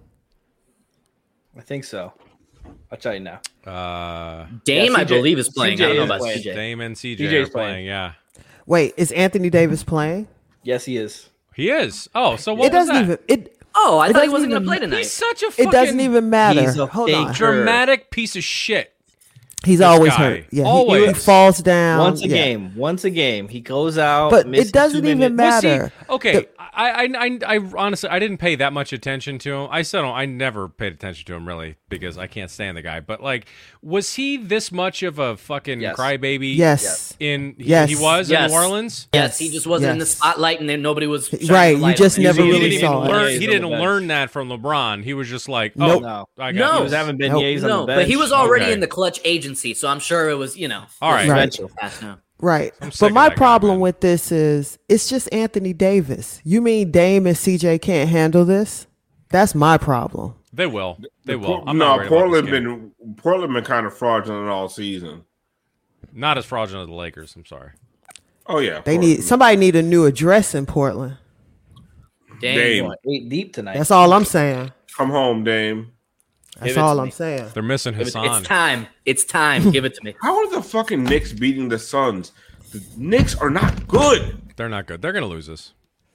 G: I think so. I'll tell you now.
I: Uh,
K: Dame,
G: Yeah,
K: I
G: C J
K: believe, is playing. I don't know
G: is
K: about
G: playing.
K: C J.
I: Dame and C J
G: C J's
I: are playing.
G: playing.
I: Yeah,
J: Wait, is Anthony Davis playing?
G: Yes, he is.
I: he is. Oh, so what
J: it doesn't
I: was that?
J: even. It
K: Oh, I
J: It
K: thought he
J: doesn't
K: wasn't going to
J: even-
K: play tonight.
I: He's such a fucking
J: it doesn't even matter.
G: He's a
J: Hold on.
G: faker.
I: dramatic piece of shit.
J: He's
I: This
J: always
I: guy.
J: hurt. Yeah, he-
I: Always.
J: He, falls down.
G: Once a
J: yeah.
G: game. Once a game. He goes out.
J: But
G: misses
J: it doesn't
G: two
J: even
G: minutes.
I: Well, see,
J: matter.
I: okay,
J: The-
I: I, I, I, I honestly, I didn't pay that much attention to him. I still don't. I never paid attention to him really because I can't stand the guy. But like, was he this much of a fucking
G: Yes.
I: crybaby?
J: Yes.
I: In he,
J: Yes.
I: he was
K: Yes.
I: in New Orleans.
K: Yes, he just wasn't in the
J: Yes.
K: spotlight, and then nobody was shining
J: Right,
K: the
J: you
K: light
J: just
K: on him.
J: never
I: he
J: really
I: didn't
J: saw
I: even
J: it.
I: learn.
G: He's
I: He
G: on the
I: didn't
G: bench.
I: learn that from LeBron. He was just like,
J: Nope.
I: oh,
G: No.
I: I got
K: No.
G: He
I: this.
G: was having beignets
J: Nope.
G: on
K: No,
G: the bench.
K: but he was already
I: Okay.
K: in the clutch agency, so I'm sure it was, you know.
I: All right.
J: Right.
K: so fast now.
J: Right.
I: I'm sick
J: But
I: of
J: my
I: that guy,
J: problem
I: man.
J: with this is it's just Anthony Davis. You mean Dame and C J can't handle this? That's my problem.
I: They will. They will.
F: Por-
I: I'm
F: no,
I: not worried about
F: Portland
I: this game.
F: been Portland been kind of fraudulent all season.
I: Not as fraudulent as the Lakers. I'm sorry.
F: Oh yeah,
J: They
F: Portland.
J: need somebody need a new address in Portland.
K: Dame.
F: Dame.
G: Eight deep tonight.
J: That's all I'm saying.
F: Come home, Dame.
J: That's
G: Give it
J: all
G: to
J: I'm
G: me.
J: saying.
I: They're missing
K: It's,
I: Hassan.
K: it's time. It's time. Give it to me.
F: How are the fucking Knicks beating the Suns? The Knicks are not good.
I: They're not good. They're gonna lose this.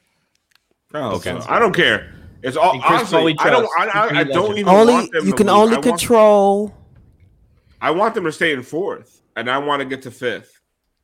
F: Oh, okay. I don't care. It's all
G: And Chris
F: honestly.
G: Paul we
F: I don't.
G: trust.
F: I, I, I
G: He's a
F: don't
G: legend.
F: even
J: Only
F: want them
J: you
F: to
J: can
F: lose.
J: only
F: I want,
J: control.
F: I want them to stay in fourth, and I want to get to fifth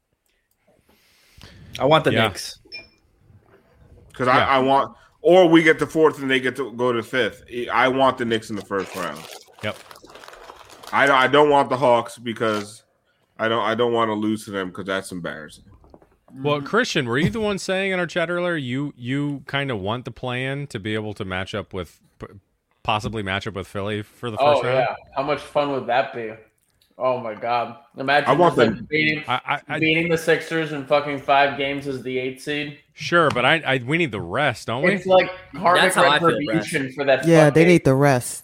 G: I want the
I: Yeah.
G: Knicks.
F: because
I: Yeah.
F: I, I want, or we get to fourth and they get to go to fifth. I want the Knicks in the first round.
I: Yep.
F: I don't. I don't want the Hawks because I don't. I don't want to lose to them because that's embarrassing.
I: Well, Christian, were you the one saying in our chat earlier you you kind of want the plan to be able to match up with p- possibly match up with Philly for the first
H: Oh
I: round?
H: yeah, how much fun would that be? Oh my god! Imagine
F: I want
H: just, like,
F: them-
H: beating,
I: I, I, I
H: beating the Sixers in fucking five games as the eighth seed.
I: sure, but I, I we need the rest, don't we?
H: It's like karmic
K: That's how I feel,
H: retribution for that.
J: Yeah, they
H: fucking-
J: need the rest.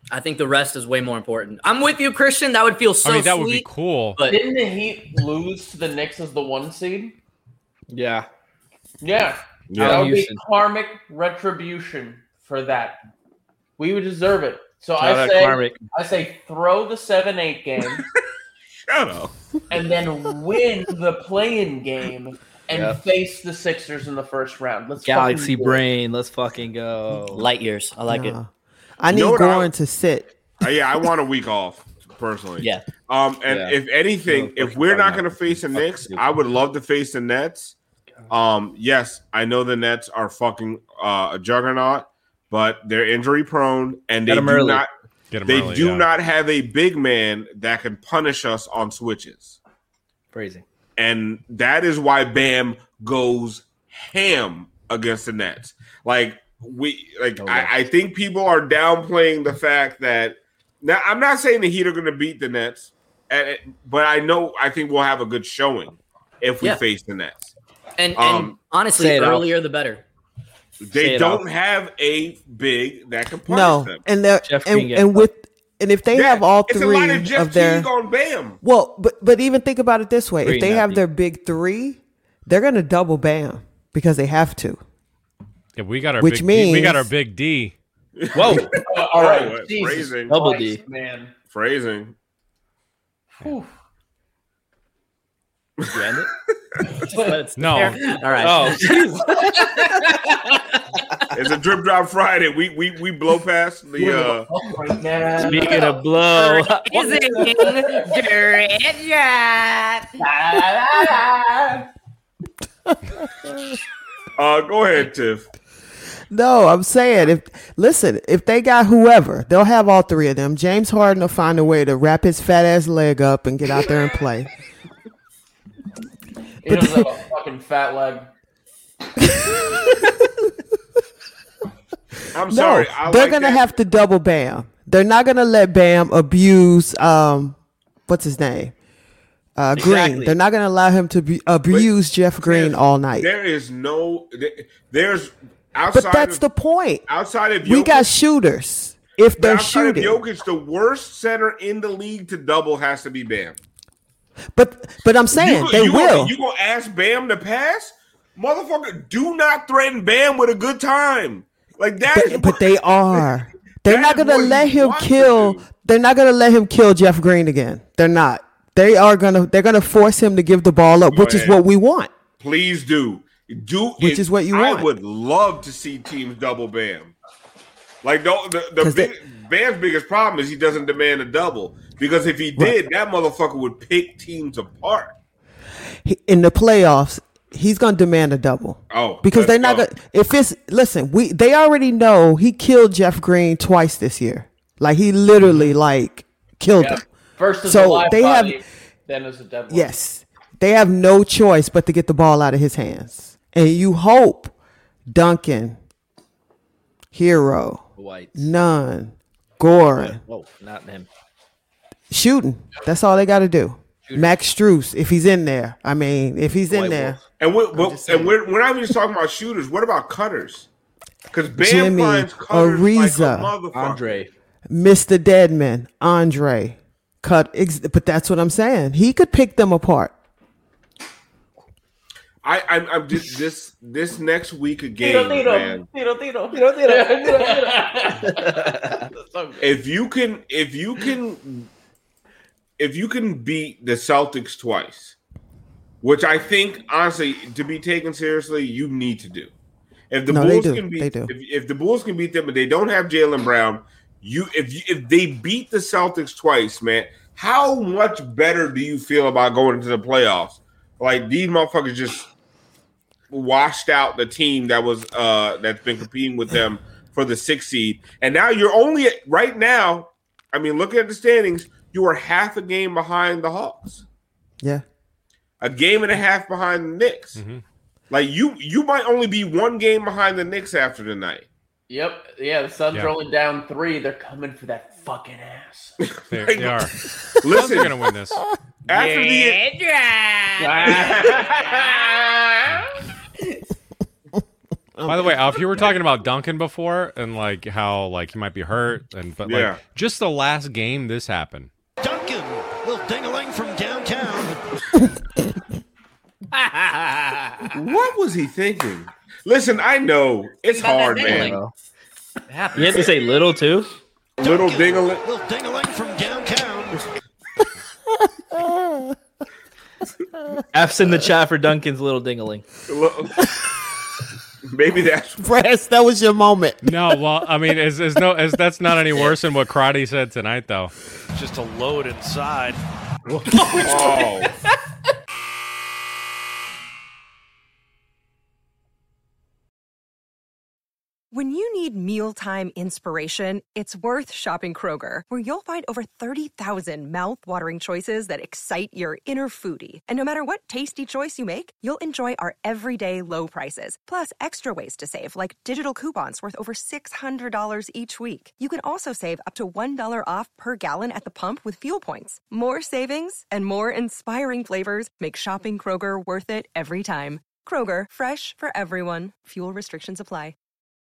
K: I think the rest is way more important. I'm with you, Christian. That would feel so
I: I mean, that
K: sweet,
I: would be cool.
K: But
H: didn't the Heat lose to the Knicks as the one seed?
G: Yeah.
H: Yeah.
G: Yeah.
H: That would be
G: Houston.
H: karmic retribution for that. We would deserve it. So
G: Shout
H: I
G: out
H: say,
G: karmic.
H: I say, throw the seven eight game.
B: Shut up.
H: And then win the play-in game and
G: Yep.
H: face the Sixers in the first round. Let's
G: Galaxy
H: fucking do it.
G: brain. Let's fucking go.
K: Light years. I like it.
J: Nah. I need
B: know what
J: Goran
B: I-
J: to sit.
B: Uh, yeah, I want a week off personally.
K: Yeah.
B: Um, and
G: Yeah.
B: if anything,
G: No,
B: if we're not
G: fucking
B: going to face the
G: fucking
B: Knicks,
G: stupid.
B: I would love to face the Nets. Um, yes, I know the Nets are fucking uh, a juggernaut, but they're injury prone, and they
G: Get 'em
B: do
G: early.
B: not.
I: Get 'em
B: They
I: early,
B: do
I: yeah.
B: not have a big man that can punish us on switches,
G: Crazy.
B: and that is why Bam goes ham against the Nets. Like we, like
G: No
B: I, I think people are downplaying the fact that. Now, I'm not saying the Heat are going to beat the Nets, and- but I know I think we'll have a good showing if we
K: Yeah.
B: face the Nets.
K: And, and
B: Um,
K: honestly,
G: say it out.
K: earlier the better.
G: Say
B: They
G: it
B: don't
G: out.
B: have a big that can punish
J: No,
B: them.
J: and they're
G: Jeff
J: and,
G: Green get
J: and with and if they
B: Yeah,
J: have all
B: it's a
J: three
B: lot of Jeff
J: of their
B: Teague on Bam.
J: well, but but even think about it this way:
G: Green,
J: if they
G: not
J: have
G: Teague.
J: their big three, they're gonna double Bam because they have to.
I: Yeah, we got our
J: Which
I: big D, we got
J: means-
I: our big D.
G: Whoa.
H: Uh, all right,
B: Oh,
H: Jesus
B: phrasing.
G: Double
H: Christ,
G: D.
H: man.
B: Phrasing.
H: Whew.
G: You end it?
I: No.
K: All right.
G: Oh, jeez.
B: It's a drip drop Friday. We we we blow past the. Uh,
H: Right now.
G: Speaking of blow.
B: uh, go ahead, Tiff.
J: No, I'm saying if listen, if they got whoever, they'll have all three of them. James Harden will find a way to wrap his fat ass leg up and get out there and play.
H: He doesn't have a fucking fat leg.
B: I'm
J: No,
B: sorry. I
J: they're
B: like
J: gonna
B: that.
J: have to double Bam. They're not gonna let Bam abuse. Um, what's his name? Uh, Green.
G: Exactly.
J: They're not gonna allow him to be, abuse Jeff Green all night.
B: There is no. There's outside.
J: But that's
B: of,
J: the point.
B: outside of
J: We
B: Jokic,
J: got shooters. If
B: but
J: they're
B: outside
J: shooting,
B: of Jokic, the worst center in the league to double has to be Bam.
J: but but I'm saying
B: you,
J: they
B: you
J: will.
B: Gonna, you gonna ask Bam to pass, motherfucker? Do not threaten Bam with a good time. Like that.
J: but, but they are. They're
B: That
J: not
B: is
J: gonna
B: what
J: let
B: he
J: him
B: wants to
J: kill.
B: do.
J: They're not gonna let him kill Jeff Green again. They're not. They are gonna. They're gonna force him to give the ball up,
B: Go
J: which is
B: ahead.
J: what we want.
B: Please do. Do
J: Which
B: if-
J: is what you
B: I
J: want.
B: would love to see teams double Bam. Like the the, the
J: 'Cause
B: big,
J: they-
B: Bam's biggest problem is he doesn't demand a double, because if he did, that motherfucker would pick teams apart.
J: He- In the playoffs, he's gonna demand a double.
B: Oh,
J: because they're
B: let's
J: not
B: go.
J: gonna. If it's listen, we they already know he killed Jeff Green twice this year. Like he literally like killed
H: Yeah.
J: him.
H: First is
J: So
H: a live
J: they have-
H: body, then is a dead one.
J: Yes, they have no choice but to get the ball out of his hands, and you hope Duncan, Hero,
G: White.
J: Nunn, Goran
G: Whoa, not him.
J: shooting. That's all they got to do. Max Strus, if he's in there. I mean, if he's in
G: White
J: there.
G: Wolf.
B: And we're, but, and we're, we're not even just talking about shooters. What about cutters? Because Bam
J: Jimmy,
B: finds cutters like a
J: Ariza,
B: motherfucker.
G: Andre.
J: Mister Deadman, Andre, cut. Ex- but that's what I'm saying. He could pick them apart.
B: I, I'm, I'm just this this next week of
H: Tito,
B: games,
H: Tito,
B: man.
H: Tito, Tito, Tito, Tito, Tito.
B: If you can, if you can, if you can beat the Celtics twice, which I think honestly, to be taken seriously, you need to do. If the
J: No, they
B: Bulls
J: do.
B: can beat,
J: They do.
B: If, if the Bulls can beat them, but they don't have Jaylen Brown, you if you, if they beat the Celtics twice, man, how much better do you feel about going into the playoffs? Like these motherfuckers just washed out the team that was uh that's been competing with them for the sixth seed, and now you're only right now. I mean, looking at the standings, you are half a game behind the Hawks,
J: Yeah.
B: a game and a half behind the Knicks. Like you, you might only be one game behind the Knicks after tonight.
H: Yep. Yeah, the Suns
I: Yeah.
H: are only down three. They're coming for that fucking ass.
I: They,
B: Like,
I: they are.
B: Listen,
I: They're gonna win this.
B: after the
I: By the way, Al, if you were talking about Duncan before and like how like he might be hurt, and but
F: Yeah.
I: like just the last game this happened.
P: Duncan, little ding-a-ling from downtown.
F: What was he thinking? Listen, I know it's hard, man.
G: You had to say little too.
F: Little ding-a-ling.
P: Little ding-a-ling from downtown.
G: F's in the chat for Duncan's little ding-a-ling.
F: Maybe that's
J: Brass, that was your moment.
I: No, well, I mean, is is no, is that's not any worse than what Karate said tonight, though.
P: Just a load inside.
F: Oh.
Q: When you need mealtime inspiration, it's worth shopping Kroger, where you'll find over thirty thousand mouth-watering choices that excite your inner foodie. And no matter what tasty choice you make, you'll enjoy our everyday low prices, plus extra ways to save, like digital coupons worth over six hundred dollars each week. You can also save up to one dollar off per gallon at the pump with fuel points. More savings and more inspiring flavors make shopping Kroger worth it every time. Kroger, fresh for everyone. Fuel restrictions apply.